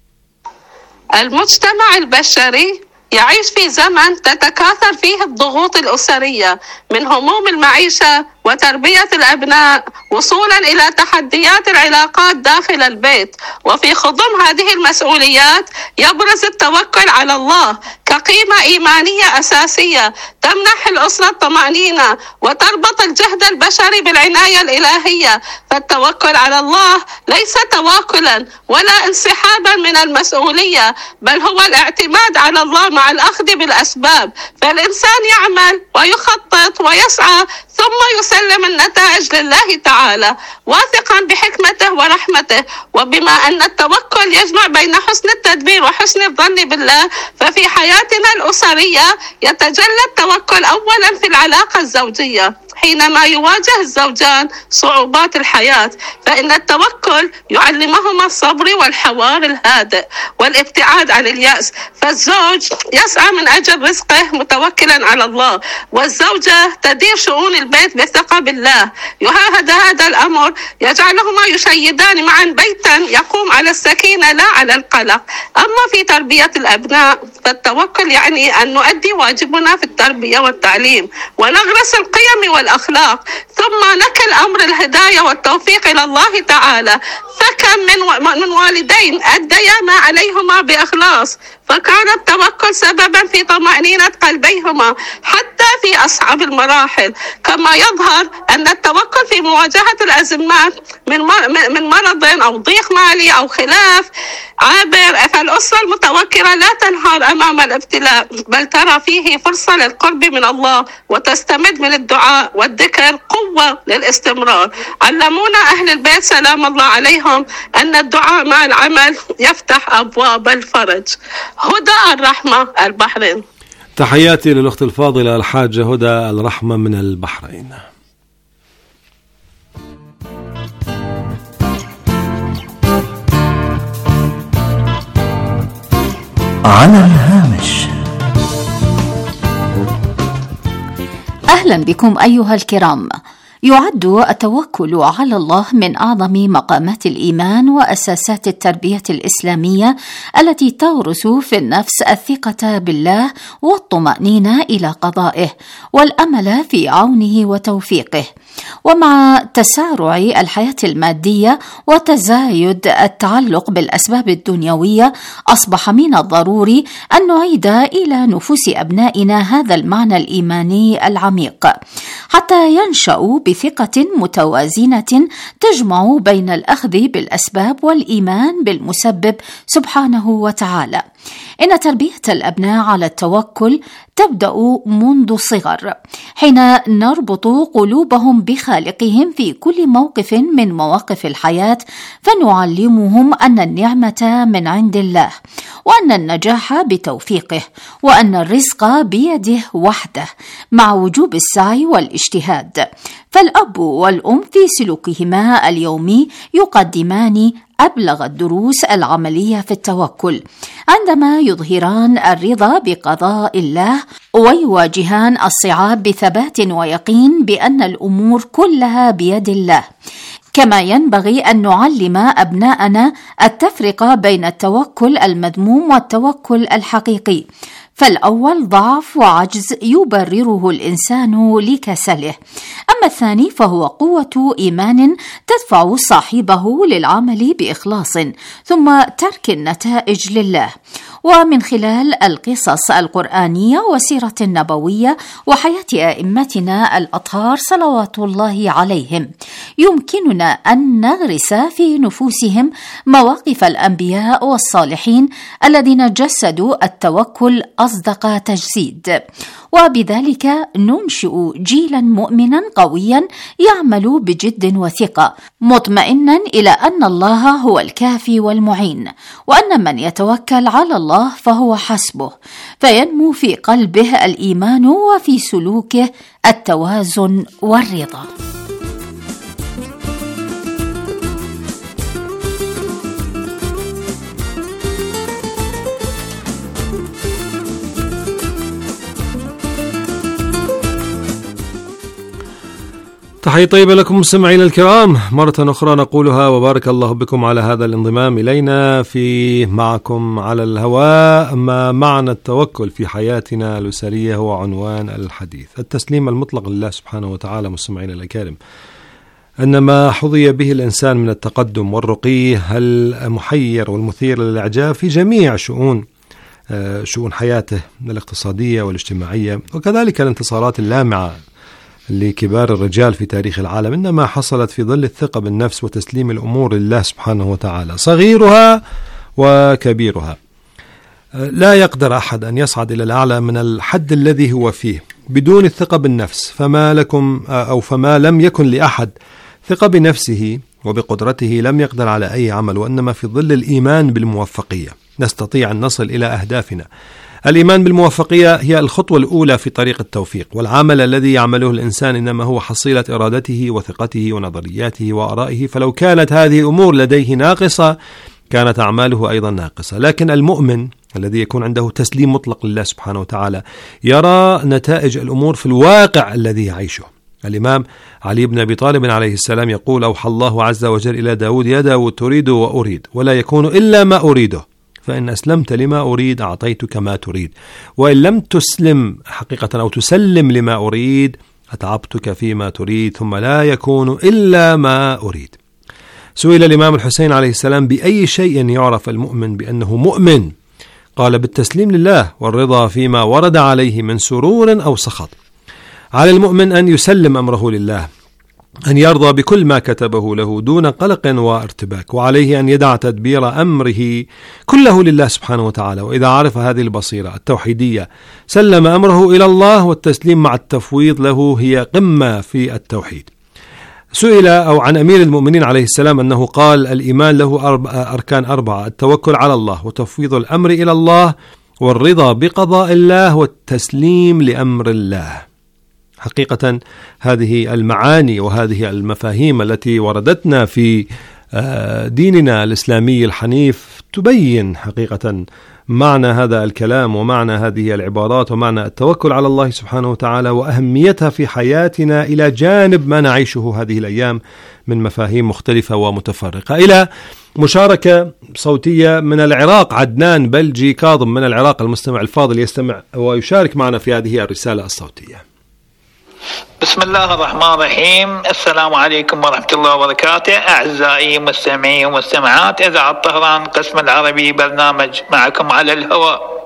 المجتمع البشري يعيش في زمن تتكاثر فيه الضغوط الأسرية، من هموم المعيشة وتربية الأبناء وصولا إلى تحديات العلاقات داخل البيت. وفي خضم هذه المسؤوليات يبرز التوكل على الله كقيمة إيمانية أساسية تمنح الأسرة الطمأنينة وتربط الجهد البشري بالعناية الإلهية. فالتوكل على الله ليس تواكلا ولا انسحابا من المسؤولية، بل هو الاعتماد على الله مع الأخذ بالأسباب. فالإنسان يعمل ويخطط ويسعى ثم يسلم النتائج لله تعالى، واثقا بحكمته ورحمته. وبما أن التوكل يجمع بين حسن التدبير وحسن الظن بالله، ففي حياتنا الأسرية يتجلى التوكل أولا في العلاقة الزوجية، حينما يواجه الزوجان صعوبات الحياة، فإن التوكل يعلمهما الصبر والحوار الهادئ والابتعاد عن اليأس. فالزوج يسعى من أجل رزقه متوكلا على الله، والزوجة تدير شؤون البيت بالثقة بالله. يهاهد هذا الأمر يجعلهما يشيدان معا بيتا يقوم على السكينة لا على القلق. أما في تربية الأبناء فالتوكل يعني أن نؤدي واجبنا في التربية والتعليم ونغرس القيم والأخلاق، ثم نكل أمر الهداية والتوفيق إلى الله تعالى. فكم من من والدين أديا ما عليهما بإخلاص، فكان التوكل سببا في طمأنينة قلبيهما حتى في أصعب المراحل. كما يظهر أن التوكل في مواجهة الأزمات من من مرض أو ضيق مالي أو خلاف عابر، فالأسرة المتوكلة لا تنهار أمام الابتلاء، بل ترى فيه فرصة للقرب من الله وتستمد من الدعاء والذكر قوة للاستمرار. علمونا أهل البيت سلام الله عليهم أن الدعاء مع العمل يفتح أبواب الفرج. هدى الرحمة البحرين. تحياتي للأخت الفاضلة الحاجة هدى الرحمة من البحرين. على الهامش. أهلا بكم أيها الكرام. يعد التوكل على الله من أعظم مقامات الإيمان وأساسات التربية الإسلامية التي تغرس في النفس الثقة بالله والطمأنينة إلى قضائه والأمل في عونه وتوفيقه. ومع تسارع الحياة المادية وتزايد التعلق بالأسباب الدنيوية، أصبح من الضروري أن نعيد إلى نفوس أبنائنا هذا المعنى الإيماني العميق حتى ينشأوا بثقة متوازنة تجمع بين الأخذ بالأسباب والإيمان بالمسبب سبحانه وتعالى. إن تربية الأبناء على التوكل تبدأ منذ صغر، حين نربط قلوبهم بخالقهم في كل موقف من مواقف الحياة، فنعلمهم أن النعمة من عند الله، وأن النجاح بتوفيقه، وأن الرزق بيده وحده، مع وجوب السعي والاجتهاد. فالأب والأم في سلوكهما اليومي يقدمان أبلغ الدروس العملية في التوكل، عندما يظهران الرضا بقضاء الله ويواجهان الصعاب بثبات ويقين بأن الأمور كلها بيد الله. كما ينبغي أن نعلم أبناءنا التفرقة بين التوكل المذموم والتوكل الحقيقي، فالأول ضعف وعجز يبرره الإنسان لكسله، أما الثاني فهو قوة إيمان تدفع صاحبه للعمل بإخلاص ثم ترك النتائج لله. ومن خلال القصص القرآنية والسيرة النبوية وحياة أئمتنا الأطهار صلوات الله عليهم، يمكننا أن نغرس في نفوسهم مواقف الأنبياء والصالحين الذين جسدوا التوكل أصدق تجسيد، وبذلك ننشئ جيلا مؤمنا قويا يعمل بجد وثقة، مطمئنا إلى أن الله هو الكافي والمعين، وأن من يتوكل على الله فهو حسبه، فينمو في قلبه الإيمان وفي سلوكه التوازن والرضا. تحية طيبة لكم مستمعينا الكرام، مرة أخرى نقولها وبارك الله بكم على هذا الانضمام إلينا في معكم على الهواء. ما معنى التوكل في حياتنا الأسرية هو عنوان الحديث. التسليم المطلق لله سبحانه وتعالى. مستمعينا الكرام، أن ما حظي به الإنسان من التقدم والرقي المحير والمثير للإعجاب في جميع شؤون شؤون حياته الاقتصادية والاجتماعية، وكذلك الانتصارات اللامعة لكبار الرجال في تاريخ العالم، إنما حصلت في ظل الثقة بالنفس وتسليم الأمور لله سبحانه وتعالى، صغيرها وكبيرها. لا يقدر أحد أن يصعد إلى الأعلى من الحد الذي هو فيه بدون الثقة بالنفس، فما لكم أو فما لم يكن لأحد ثقة بنفسه وبقدرته لم يقدر على أي عمل، وإنما في ظل الإيمان بالموفقية نستطيع أن نصل إلى أهدافنا. الإيمان بالموفقية هي الخطوة الأولى في طريق التوفيق، والعمل الذي يعمله الإنسان إنما هو حصيلة إرادته وثقته ونظرياته وآرائه، فلو كانت هذه أمور لديه ناقصة كانت أعماله أيضا ناقصة. لكن المؤمن الذي يكون عنده تسليم مطلق لله سبحانه وتعالى يرى نتائج الأمور في الواقع الذي يعيشه. الإمام علي بن أبي طالب عليه السلام يقول: أوحى الله عز وجل إلى داود: يا داود تريد وأريد ولا يكون إلا ما أريده، فإن أسلمت لما أريد أعطيتك ما تريد، وإن لم تسلم حقيقة أو تسلم لما أريد أتعبتك فيما تريد، ثم لا يكون إلا ما أريد. سئل الإمام الحسين عليه السلام: بأي شيء يعرف المؤمن بأنه مؤمن؟ قال: بالتسليم لله والرضا فيما ورد عليه من سرور أو سخط. على المؤمن أن يسلم أمره لله، أن يرضى بكل ما كتبه له دون قلق وارتباك، وعليه أن يدع تدبير أمره كله لله سبحانه وتعالى. وإذا عرف هذه البصيرة التوحيدية سلم أمره إلى الله، والتسليم مع التفويض له هي قمة في التوحيد. سئل أو عن أمير المؤمنين عليه السلام أنه قال: الإيمان له أربع أركان أربعة: التوكل على الله، وتفويض الأمر إلى الله، والرضا بقضاء الله، والتسليم لأمر الله. حقيقة هذه المعاني وهذه المفاهيم التي وردتنا في ديننا الإسلامي الحنيف تبين حقيقة معنى هذا الكلام ومعنى هذه العبارات ومعنى التوكل على الله سبحانه وتعالى وأهميتها في حياتنا إلى جانب ما نعيشه هذه الأيام من مفاهيم مختلفة ومتفرقة. إلى مشاركة صوتية من العراق، عدنان بلجي كاظم من العراق المستمع الفاضل يستمع ويشارك معنا في هذه الرسالة الصوتية. بسم الله الرحمن الرحيم. السلام عليكم ورحمة الله وبركاته. أعزائي مستمعي ومستمعات إذاعة طهران قسم العربي، برنامج معكم على الهواء.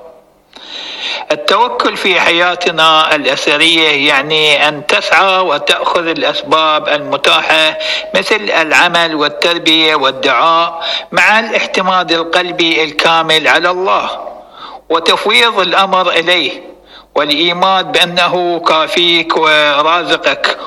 التوكل في حياتنا الأسرية يعني أن تسعى وتأخذ الأسباب المتاحة مثل العمل والتربية والدعاء مع الاعتماد القلبي الكامل على الله وتفويض الأمر إليه والإيمان بأنه كافيك ورازقك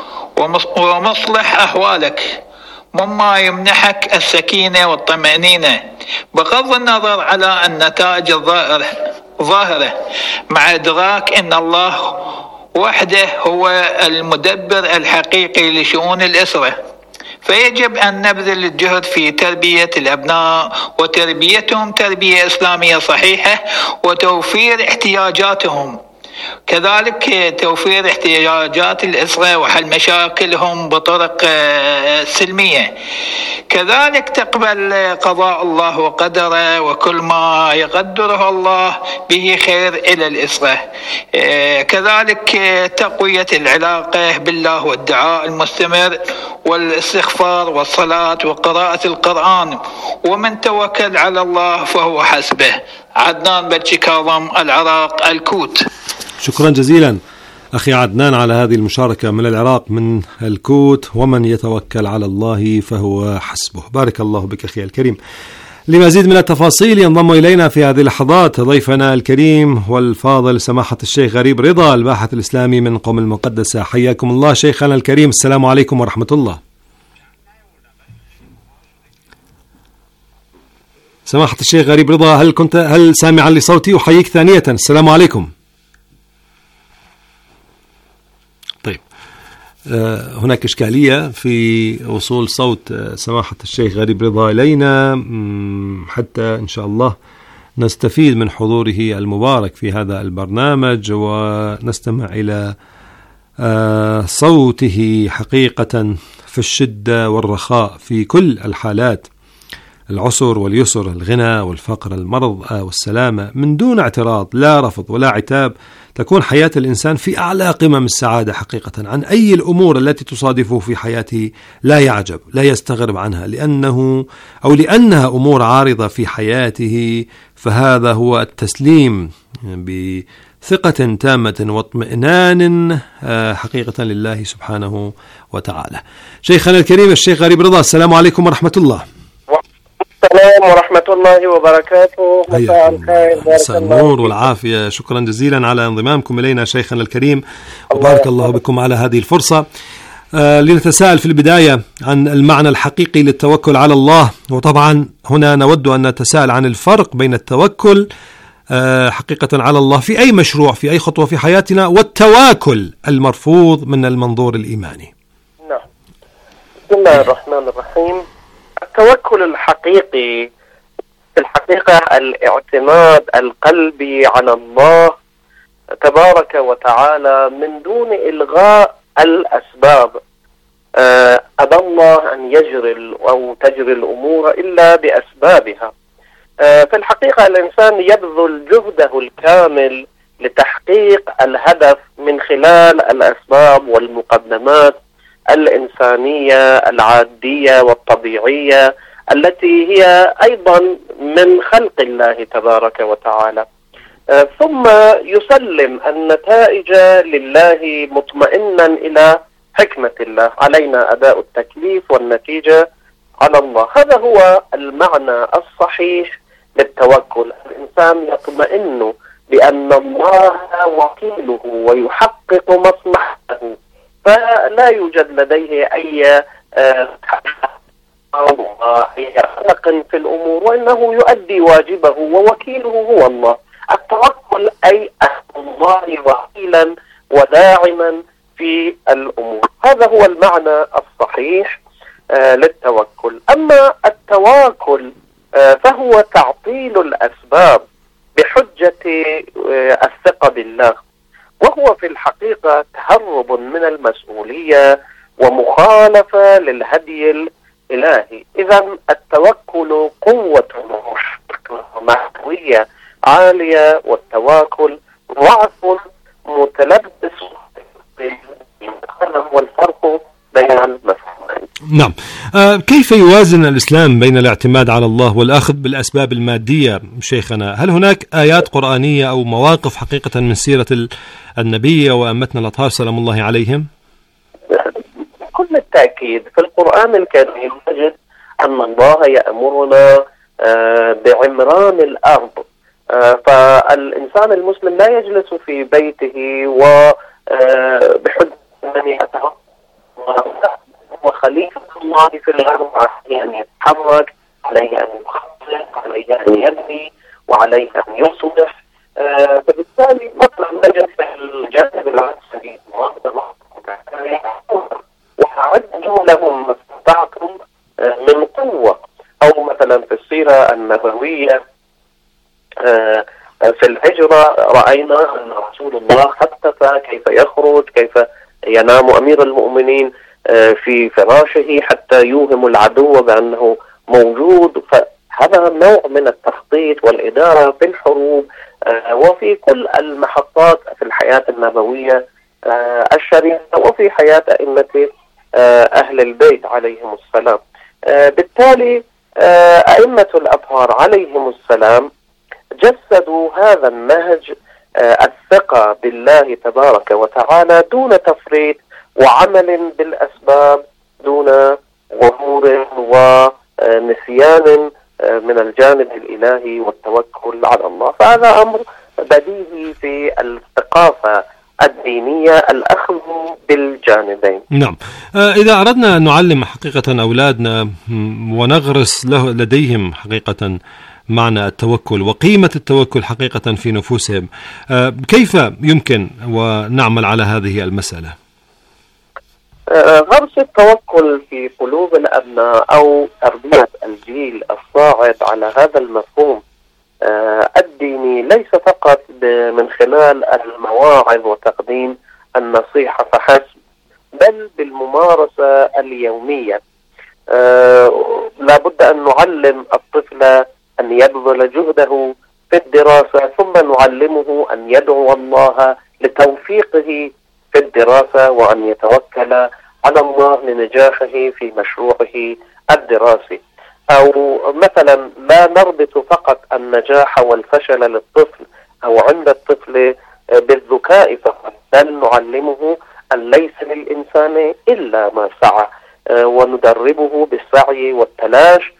ومصلح أحوالك، مما يمنحك السكينة والطمأنينة بغض النظر على النتائج الظاهرة ظاهرة مع إدراك أن الله وحده هو المدبر الحقيقي لشؤون الأسرة. فيجب أن نبذل الجهد في تربية الأبناء وتربيتهم تربية إسلامية صحيحة وتوفير احتياجاتهم، كذلك توفير احتياجات الأسرة وحل مشاكلهم بطرق سلمية، كذلك تقبل قضاء الله وقدره وكل ما يقدره الله به خير إلى الأسرة، كذلك تقوية العلاقة بالله والدعاء المستمر والاستغفار والصلاة وقراءة القرآن، ومن توكل على الله فهو حسبه. عدنان بلجي كاظم، العراق، الكوت. شكرا جزيلا أخي عدنان على هذه المشاركة من العراق من الكوت. ومن يتوكل على الله فهو حسبه. بارك الله بك أخي الكريم. لمزيد من التفاصيل ينضم إلينا في هذه اللحظات ضيفنا الكريم والفاضل سماحة الشيخ غريب رضا الباحث الإسلامي من قم المقدسة. حياكم الله شيخنا الكريم. السلام عليكم ورحمة الله. سماحة الشيخ غريب رضا، هل كنت هل سامعا لصوتي؟ أحييك ثانية. السلام عليكم. طيب، هناك إشكالية في وصول صوت سماحة الشيخ غريب رضا إلينا حتى إن شاء الله نستفيد من حضوره المبارك في هذا البرنامج ونستمع إلى صوته حقيقة في الشدة والرخاء في كل الحالات، العسر واليسر، الغنى والفقر، المرض والسلامة، من دون اعتراض، لا رفض ولا عتاب، تكون حياة الإنسان في أعلى قمم السعادة حقيقة. عن أي الأمور التي تصادفه في حياته لا يعجب، لا يستغرب عنها، لأنه أو لأنها أمور عارضة في حياته، فهذا هو التسليم بثقة تامة واطمئنان حقيقة لله سبحانه وتعالى. شيخنا الكريم الشيخ غريب رضا، السلام عليكم ورحمة الله. السلام ورحمة الله وبركاته. مساء الخير. مساء النور والعافية. شكرا جزيلا على انضمامكم إلينا شيخنا الكريم، وبارك الله بكم على هذه الفرصة. آه لنتساءل في البداية عن المعنى الحقيقي للتوكل على الله، وطبعا هنا نود أن نتساءل عن الفرق بين التوكل آه حقيقة على الله في أي مشروع في أي خطوة في حياتنا والتواكل المرفوض من المنظور الإيماني. نعم. بسم الله الرحمن الرحيم. التوكل الحقيقي في الحقيقة الاعتماد القلبي على الله تبارك وتعالى من دون إلغاء الأسباب. أبى الله أن يجري أو تجري الأمور إلا بأسبابها. في الحقيقة الإنسان يبذل جهده الكامل لتحقيق الهدف من خلال الأسباب والمقدمات الإنسانية العادية والطبيعية التي هي أيضا من خلق الله تبارك وتعالى، ثم يسلم النتائج لله مطمئنا إلى حكمة الله. علينا أداء التكليف والنتيجة على الله. هذا هو المعنى الصحيح للتوكل. الإنسان يطمئن بأن الله وكيله ويحقق مصلحته، فلا يوجد لديه أي أي قلق في الأمور، وإنه يؤدي واجبه ووكيله هو الله. التوكل أي أخذ الله وكيلا وداعما في الأمور. هذا هو المعنى الصحيح للتوكل. أما التواكل فهو تعطيل الأسباب بحجة الثقة بالله، وهو في الحقيقة تهرب من المسؤولية ومخالفة للهدي الإلهي. إذا التوكل قوة ومعنوية عالية، والتواكل ضعف متلبس والفرق بين المفهومين. نعم. آه كيف يوازن الإسلام بين الاعتماد على الله والأخذ بالأسباب المادية شيخنا؟ هل هناك آيات قرآنية أو مواقف حقيقة من سيرة النبي وأمتنا الأطهار سلام الله عليهم؟ بكل التأكيد في القرآن الكريم نجد أن الله يأمرنا آه بعمران الأرض، آه فالإنسان المسلم لا يجلس في بيته وبحجة من يتوقع وخليفة الله في الأرض، عليه أن يتحرك، عليه أن يخطط، عليه أن يبني، وعليه أن يصلح. آه فبالتالي مثلا نجد في الجانب العسكري وأعدوا لهم ما استطعتم آه من قوة، أو مثلا في السيرة النبوية آه في الهجرة رأينا أن رسول الله خطط كيف يخرج، كيف ينام أمير المؤمنين في فراشه حتى يوهم العدو بأنه موجود. فهذا نوع من التخطيط والإدارة في الحروب وفي كل المحطات في الحياة النبوية الشريفة وفي حياة أئمة أهل البيت عليهم السلام. بالتالي أئمة الأطهار عليهم السلام جسدوا هذا النهج الثقة بالله تبارك وتعالى دون تفريط وعمل بالأسباب، دون غرور ونسيان من الجانب الإلهي والتوكل على الله. فهذا أمر بديهي في الثقافة الدينية، الأخذ بالجانبين. نعم. إذا أردنا أن نعلم حقيقة أولادنا ونغرس له لديهم حقيقة معنى التوكل وقيمة التوكل حقيقة في نفوسهم، كيف يمكن ونعمل على هذه المسألة؟ غرس التوكل في قلوب الأبناء أو تربية الجيل الصاعد على هذا المفهوم الديني ليس فقط من خلال المواعظ وتقديم النصيحة فحسب، بل بالممارسة اليومية. لا بد أن نعلم الطفل أن يبذل جهده في الدراسة، ثم نعلمه أن يدعو الله لتوفيقه في الدراسة وأن يتوكل على الله لنجاحه في مشروعه الدراسي. أو مثلا لا نربط فقط النجاح والفشل للطفل أو عند الطفل بالذكاء فقط، بل نعلمه أن ليس للإنسان إلا ما سعى، وندربه بالسعي والتلاش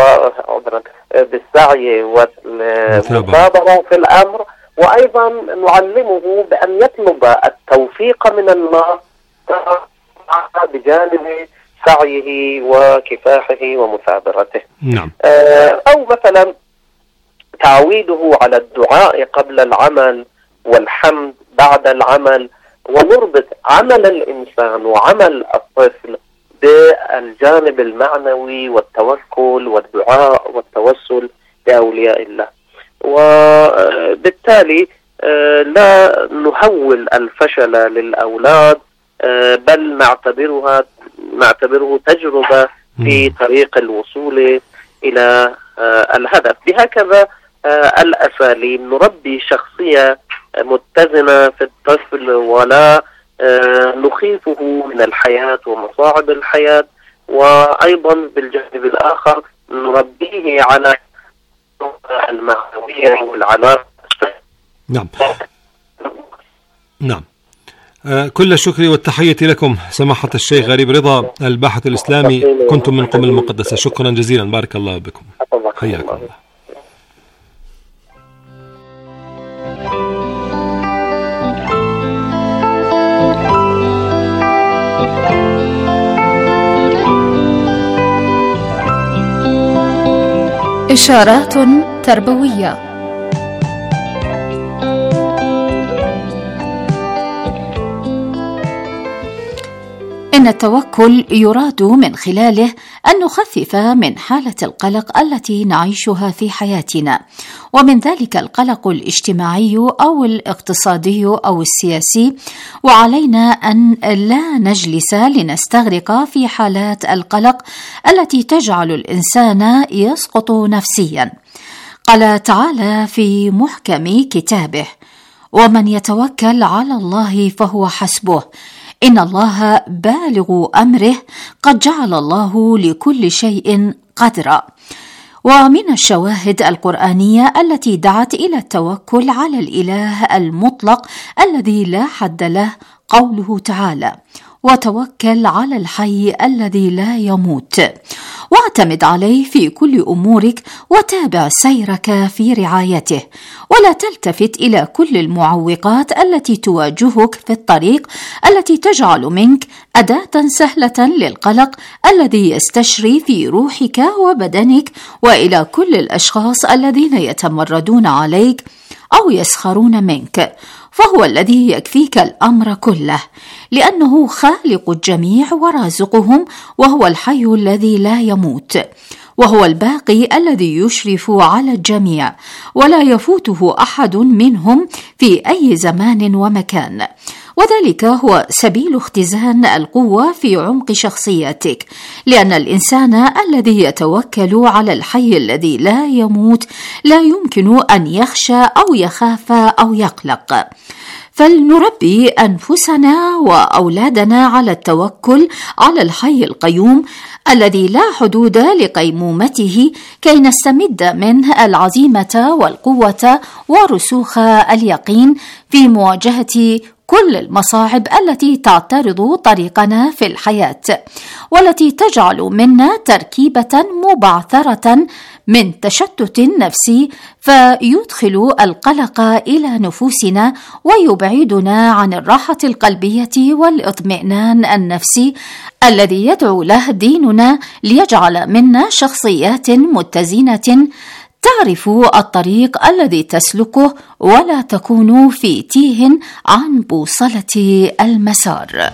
بالسعي والمثابرة في الأمر، وأيضا نعلمه بأن يطلب التوفيق من الله بجانب سعيه وكفاحه ومثابرته. نعم. أو مثلا تعويده على الدعاء قبل العمل والحمد بعد العمل، ونربط عمل الإنسان وعمل الطفل بالجانب المعنوي والتوكل والدعاء والتوسل بأولياء الله. وبالتالي لا نهول الفشل للأولاد، بل نعتبرها نعتبره تجربة في طريق الوصول إلى الهدف. بهكذا الأساليب نربي شخصية متزنة في الطفل، ولا نخيفه من الحياة ومصاعب الحياة، وأيضا بالجانب الآخر نربيه على المعنوية والعلاقة. نعم. نعم. آه كل الشكر والتحية لكم سماحة الشيخ غريب رضا الباحث الإسلامي، كنتم من قم المقدسة. شكرا جزيلا، بارك الله بكم، حياكم الله. إشارات تربوية. إن التوكل يراد من خلاله أن نخفف من حالة القلق التي نعيشها في حياتنا، ومن ذلك القلق الاجتماعي أو الاقتصادي أو السياسي، وعلينا أن لا نجلس لنستغرق في حالات القلق التي تجعل الإنسان يسقط نفسيا. قال تعالى في محكم كتابه: ومن يتوكل على الله فهو حسبه إن الله بالغ أمره قد جعل الله لكل شيء قدرا. ومن الشواهد القرآنية التي دعت إلى التوكل على الإله المطلق الذي لا حد له قوله تعالى: وتوكل على الحي الذي لا يموت، واعتمد عليه في كل أمورك وتابع سيرك في رعايته، ولا تلتفت إلى كل المعوقات التي تواجهك في الطريق التي تجعل منك أداة سهلة للقلق الذي يستشري في روحك وبدنك، وإلى كل الأشخاص الذين يتمردون عليك أو يسخرون منك، فهو الذي يكفيك الأمر كله، لأنه خالق الجميع ورازقهم، وهو الحي الذي لا يموت، وهو الباقي الذي يشرف على الجميع ولا يفوته أحد منهم في أي زمان ومكان. وذلك هو سبيل اختزان القوة في عمق شخصيتك، لأن الإنسان الذي يتوكل على الحي الذي لا يموت لا يمكن أن يخشى أو يخاف أو يقلق. فلنربي أنفسنا وأولادنا على التوكل على الحي القيوم الذي لا حدود لقيمومته، كي نستمد منه العزيمة والقوة ورسوخ اليقين في مواجهة كل المصاعب التي تعترض طريقنا في الحياة، والتي تجعل منا تركيبة مبعثرة من تشتت نفسي، فيدخل القلق إلى نفوسنا ويبعدنا عن الراحة القلبية والاطمئنان النفسي الذي يدعو له ديننا، ليجعل منا شخصيات متزنة تعرف الطريق الذي تسلكه ولا تكون في تيه عن بوصلة المسار.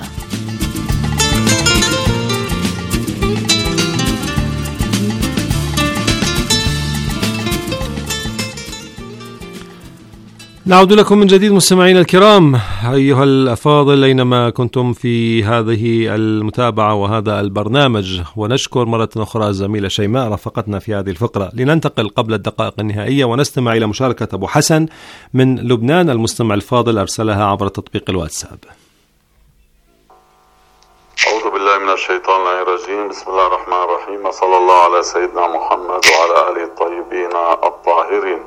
نعود لكم من جديد مستمعينا الكرام أيها الأفاضل أينما كنتم في هذه المتابعة وهذا البرنامج، ونشكر مرة أخرى الزميلة شيماء رافقتنا في هذه الفقرة. لننتقل قبل الدقائق النهائية ونستمع إلى مشاركة أبو حسن من لبنان، المستمع الفاضل أرسلها عبر تطبيق الواتساب. أعوذ بالله من الشيطان الرجيم، بسم الله الرحمن الرحيم، وصلى الله على سيدنا محمد وعلى آله الطيبين الطاهرين.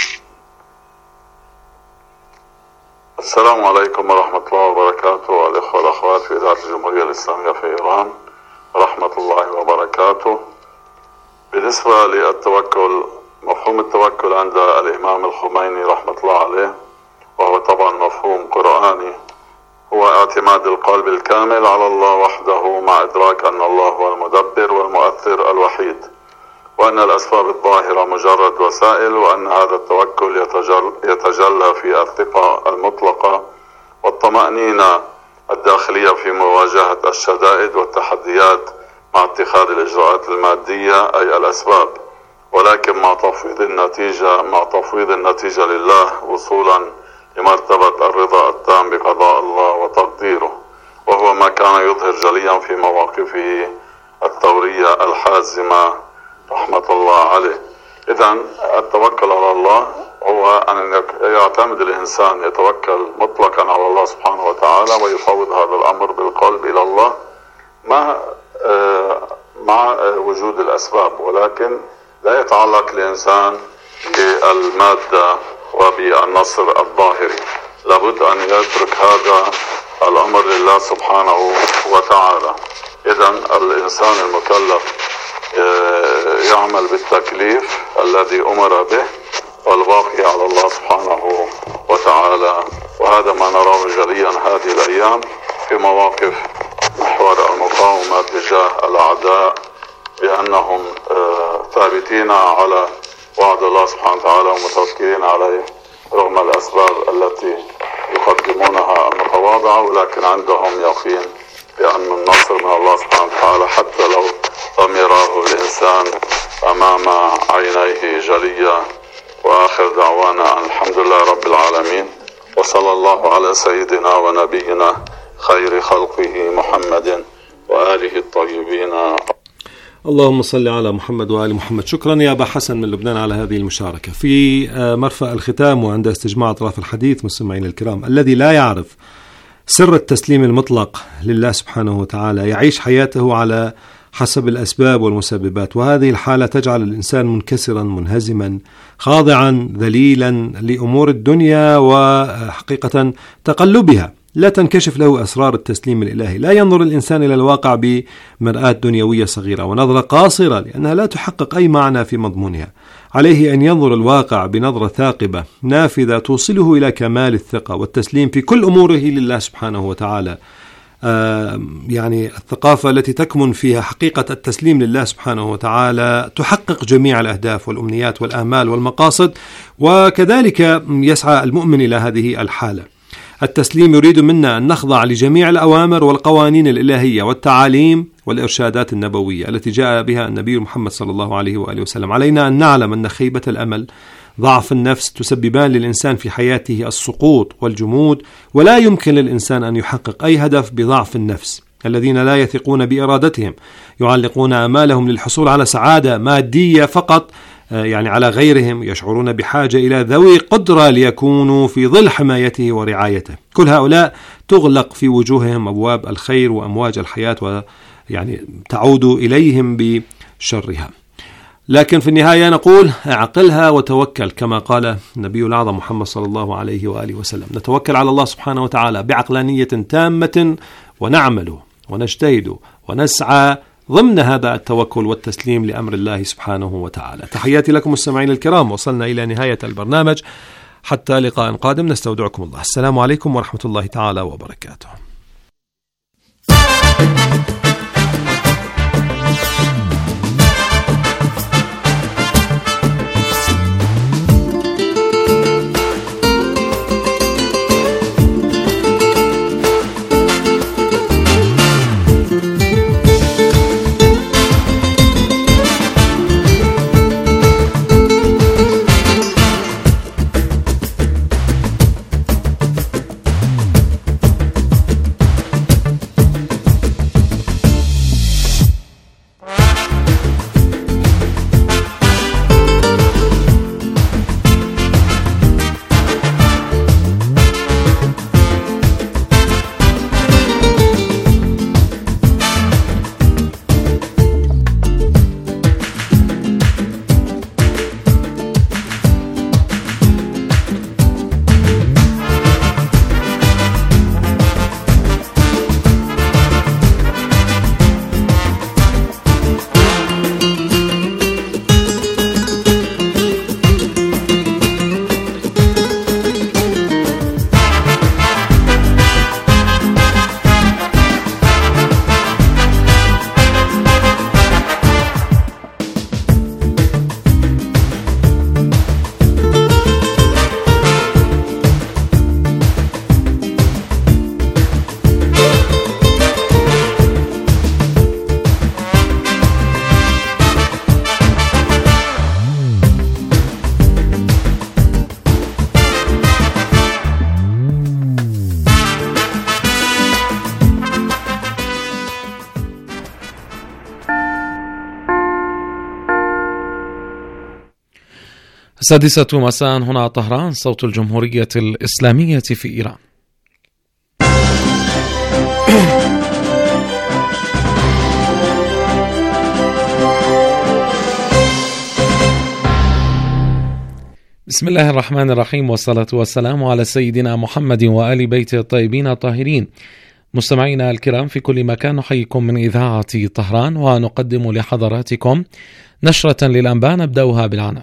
السلام عليكم ورحمة الله وبركاته، والإخوة والأخوات في إذاعة الجمهورية الإسلامية في إيران، رحمة الله وبركاته. بالنسبة للتوكل، مفهوم التوكل عند الإمام الخميني رحمة الله عليه، وهو طبعا مفهوم قرآني، هو اعتماد القلب الكامل على الله وحده، مع إدراك أن الله هو المدبر والمؤثر الوحيد، وأن الأسباب الظاهرة مجرد وسائل، وأن هذا التوكل يتجل يتجلى في الثقة المطلقة والطمأنينة الداخلية في مواجهة الشدائد والتحديات، مع اتخاذ الإجراءات المادية أي الأسباب، ولكن مع تفويض النتيجة مع تفويض النتيجة لله، وصولا لمرتبة الرضا التام بقضاء الله وتقديره، وهو ما كان يظهر جليا في مواقفه الثورية الحازمة رحمة الله عليه. إذن التوكل على الله هو أن يعتمد الإنسان، يتوكل مطلقا على الله سبحانه وتعالى، ويفوض هذا الأمر بالقلب إلى الله مع مع وجود الأسباب، ولكن لا يتعلق الإنسان بالمادة وبالنصر الظاهري. لابد أن يترك هذا الأمر لله سبحانه وتعالى. إذن الإنسان المكلف يعمل بالتكليف الذي أمر به، والباقي على الله سبحانه وتعالى. وهذا ما نراه جليا هذه الأيام في مواقف محور المقاومة تجاه الأعداء، بأنهم ثابتين على وعد الله سبحانه وتعالى ومتوكلين عليه رغم الأسباب التي يقدمونها المتواضعة، ولكن عندهم يقين بأن النصر من الله سبحانه وتعالى حتى لو لم يراه الإنسان أمام عينيه جليا. وآخر دعوانا أن الحمد لله رب العالمين، وصلى الله على سيدنا ونبينا خير خلقه محمد وآله الطيبين. اللهم صل على محمد وآل محمد. شكرا يا أبا حسن من لبنان على هذه المشاركة. في مرفأ الختام وعند استجماع أطراف الحديث مستمعين الكرام، الذي لا يعرف سر التسليم المطلق لله سبحانه وتعالى يعيش حياته على حسب الأسباب والمسببات، وهذه الحالة تجعل الإنسان منكسرا منهزما خاضعا ذليلا لأمور الدنيا وحقيقة تقلبها. لا تنكشف له أسرار التسليم الإلهي. لا ينظر الإنسان إلى الواقع بمرآة دنيوية صغيرة ونظرة قاصرة لأنها لا تحقق أي معنى في مضمونها. عليه أن ينظر الواقع بنظرة ثاقبة نافذة توصله إلى كمال الثقة والتسليم في كل أموره لله سبحانه وتعالى. آه يعني الثقافة التي تكمن فيها حقيقة التسليم لله سبحانه وتعالى تحقق جميع الأهداف والأمنيات والآمال والمقاصد، وكذلك يسعى المؤمن إلى هذه الحالة. التسليم يريد منا أن نخضع لجميع الأوامر والقوانين الإلهية والتعاليم والإرشادات النبوية التي جاء بها النبي محمد صلى الله عليه وآله وسلم. علينا أن نعلم أن خيبة الأمل، ضعف النفس تسببان للإنسان في حياته السقوط والجمود، ولا يمكن للإنسان أن يحقق أي هدف بضعف النفس. الذين لا يثقون بإرادتهم يعلقون آمالهم للحصول على سعادة مادية فقط، يعني على غيرهم، يشعرون بحاجة إلى ذوي قدرة ليكونوا في ظل حمايته ورعايته. كل هؤلاء تغلق في وجوههم أبواب الخير وأمواج الحياة، ويعني تعود إليهم بشرها. لكن في النهاية نقول اعقلها وتوكل، كما قال النبي الأعظم محمد صلى الله عليه وآله وسلم. نتوكل على الله سبحانه وتعالى بعقلانية تامة، ونعمل ونجتهد ونسعى ضمن هذا التوكل والتسليم لأمر الله سبحانه وتعالى. تحياتي لكم مستمعين الكرام، وصلنا إلى نهاية البرنامج. حتى لقاء قادم نستودعكم الله. السلام عليكم ورحمة الله تعالى وبركاته. السادسة مساء هنا طهران، صوت الجمهورية الإسلامية في إيران. بسم الله الرحمن الرحيم، والصلاة والسلام على سيدنا محمد وآل بيته الطيبين الطاهرين. مستمعينا الكرام في كل مكان، نحييكم من إذاعة طهران ونقدم لحضراتكم نشرة للأنباء نبدأها بالعناوين.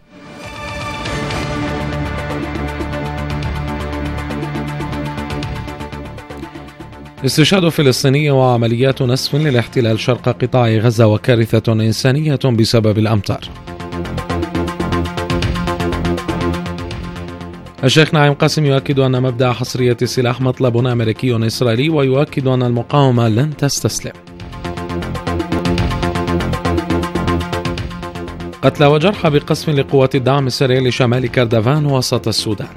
استشهاد فلسطيني وعمليات نسف للاحتلال شرق قطاع غزة وكارثة إنسانية بسبب الأمطار. الشيخ نعيم قاسم يؤكد أن مبدأ حصرية السلاح مطلب أمريكي إسرائيلي، ويؤكد أن المقاومة لن تستسلم. قتلى وجرحى بقصف لقوات الدعم السريع لشمال كردفان وسط السودان.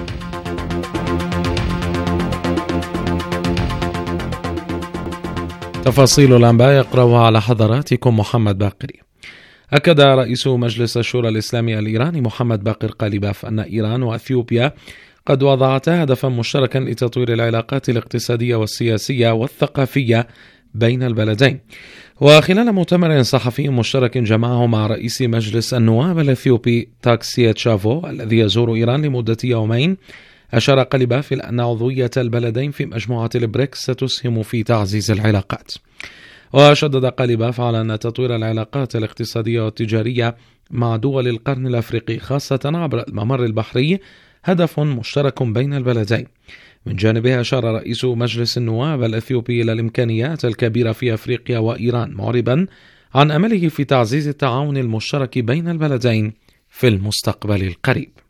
تفاصيل الأنباء يقرأها على حضراتكم محمد باقري. أكد رئيس مجلس الشورى الإسلامي الإيراني محمد باقر قالباف أن إيران وأثيوبيا قد وضعتا هدفا مشتركا لتطوير العلاقات الاقتصادية والسياسية والثقافية بين البلدين. وخلال مؤتمر صحفي مشترك جمعه مع رئيس مجلس النواب الأثيوبي تاكسي تشافو الذي يزور إيران لمدة يومين، أشار قالباف إلى أن عضوية البلدين في مجموعة البريكس ستسهم في تعزيز العلاقات. وشدد قالباف على أن تطوير العلاقات الاقتصادية والتجارية مع دول القرن الأفريقي خاصة عبر الممر البحري هدف مشترك بين البلدين. من جانبه أشار رئيس مجلس النواب الأثيوبي إلى الإمكانيات الكبيرة في أفريقيا وإيران، معربا عن أمله في تعزيز التعاون المشترك بين البلدين في المستقبل القريب.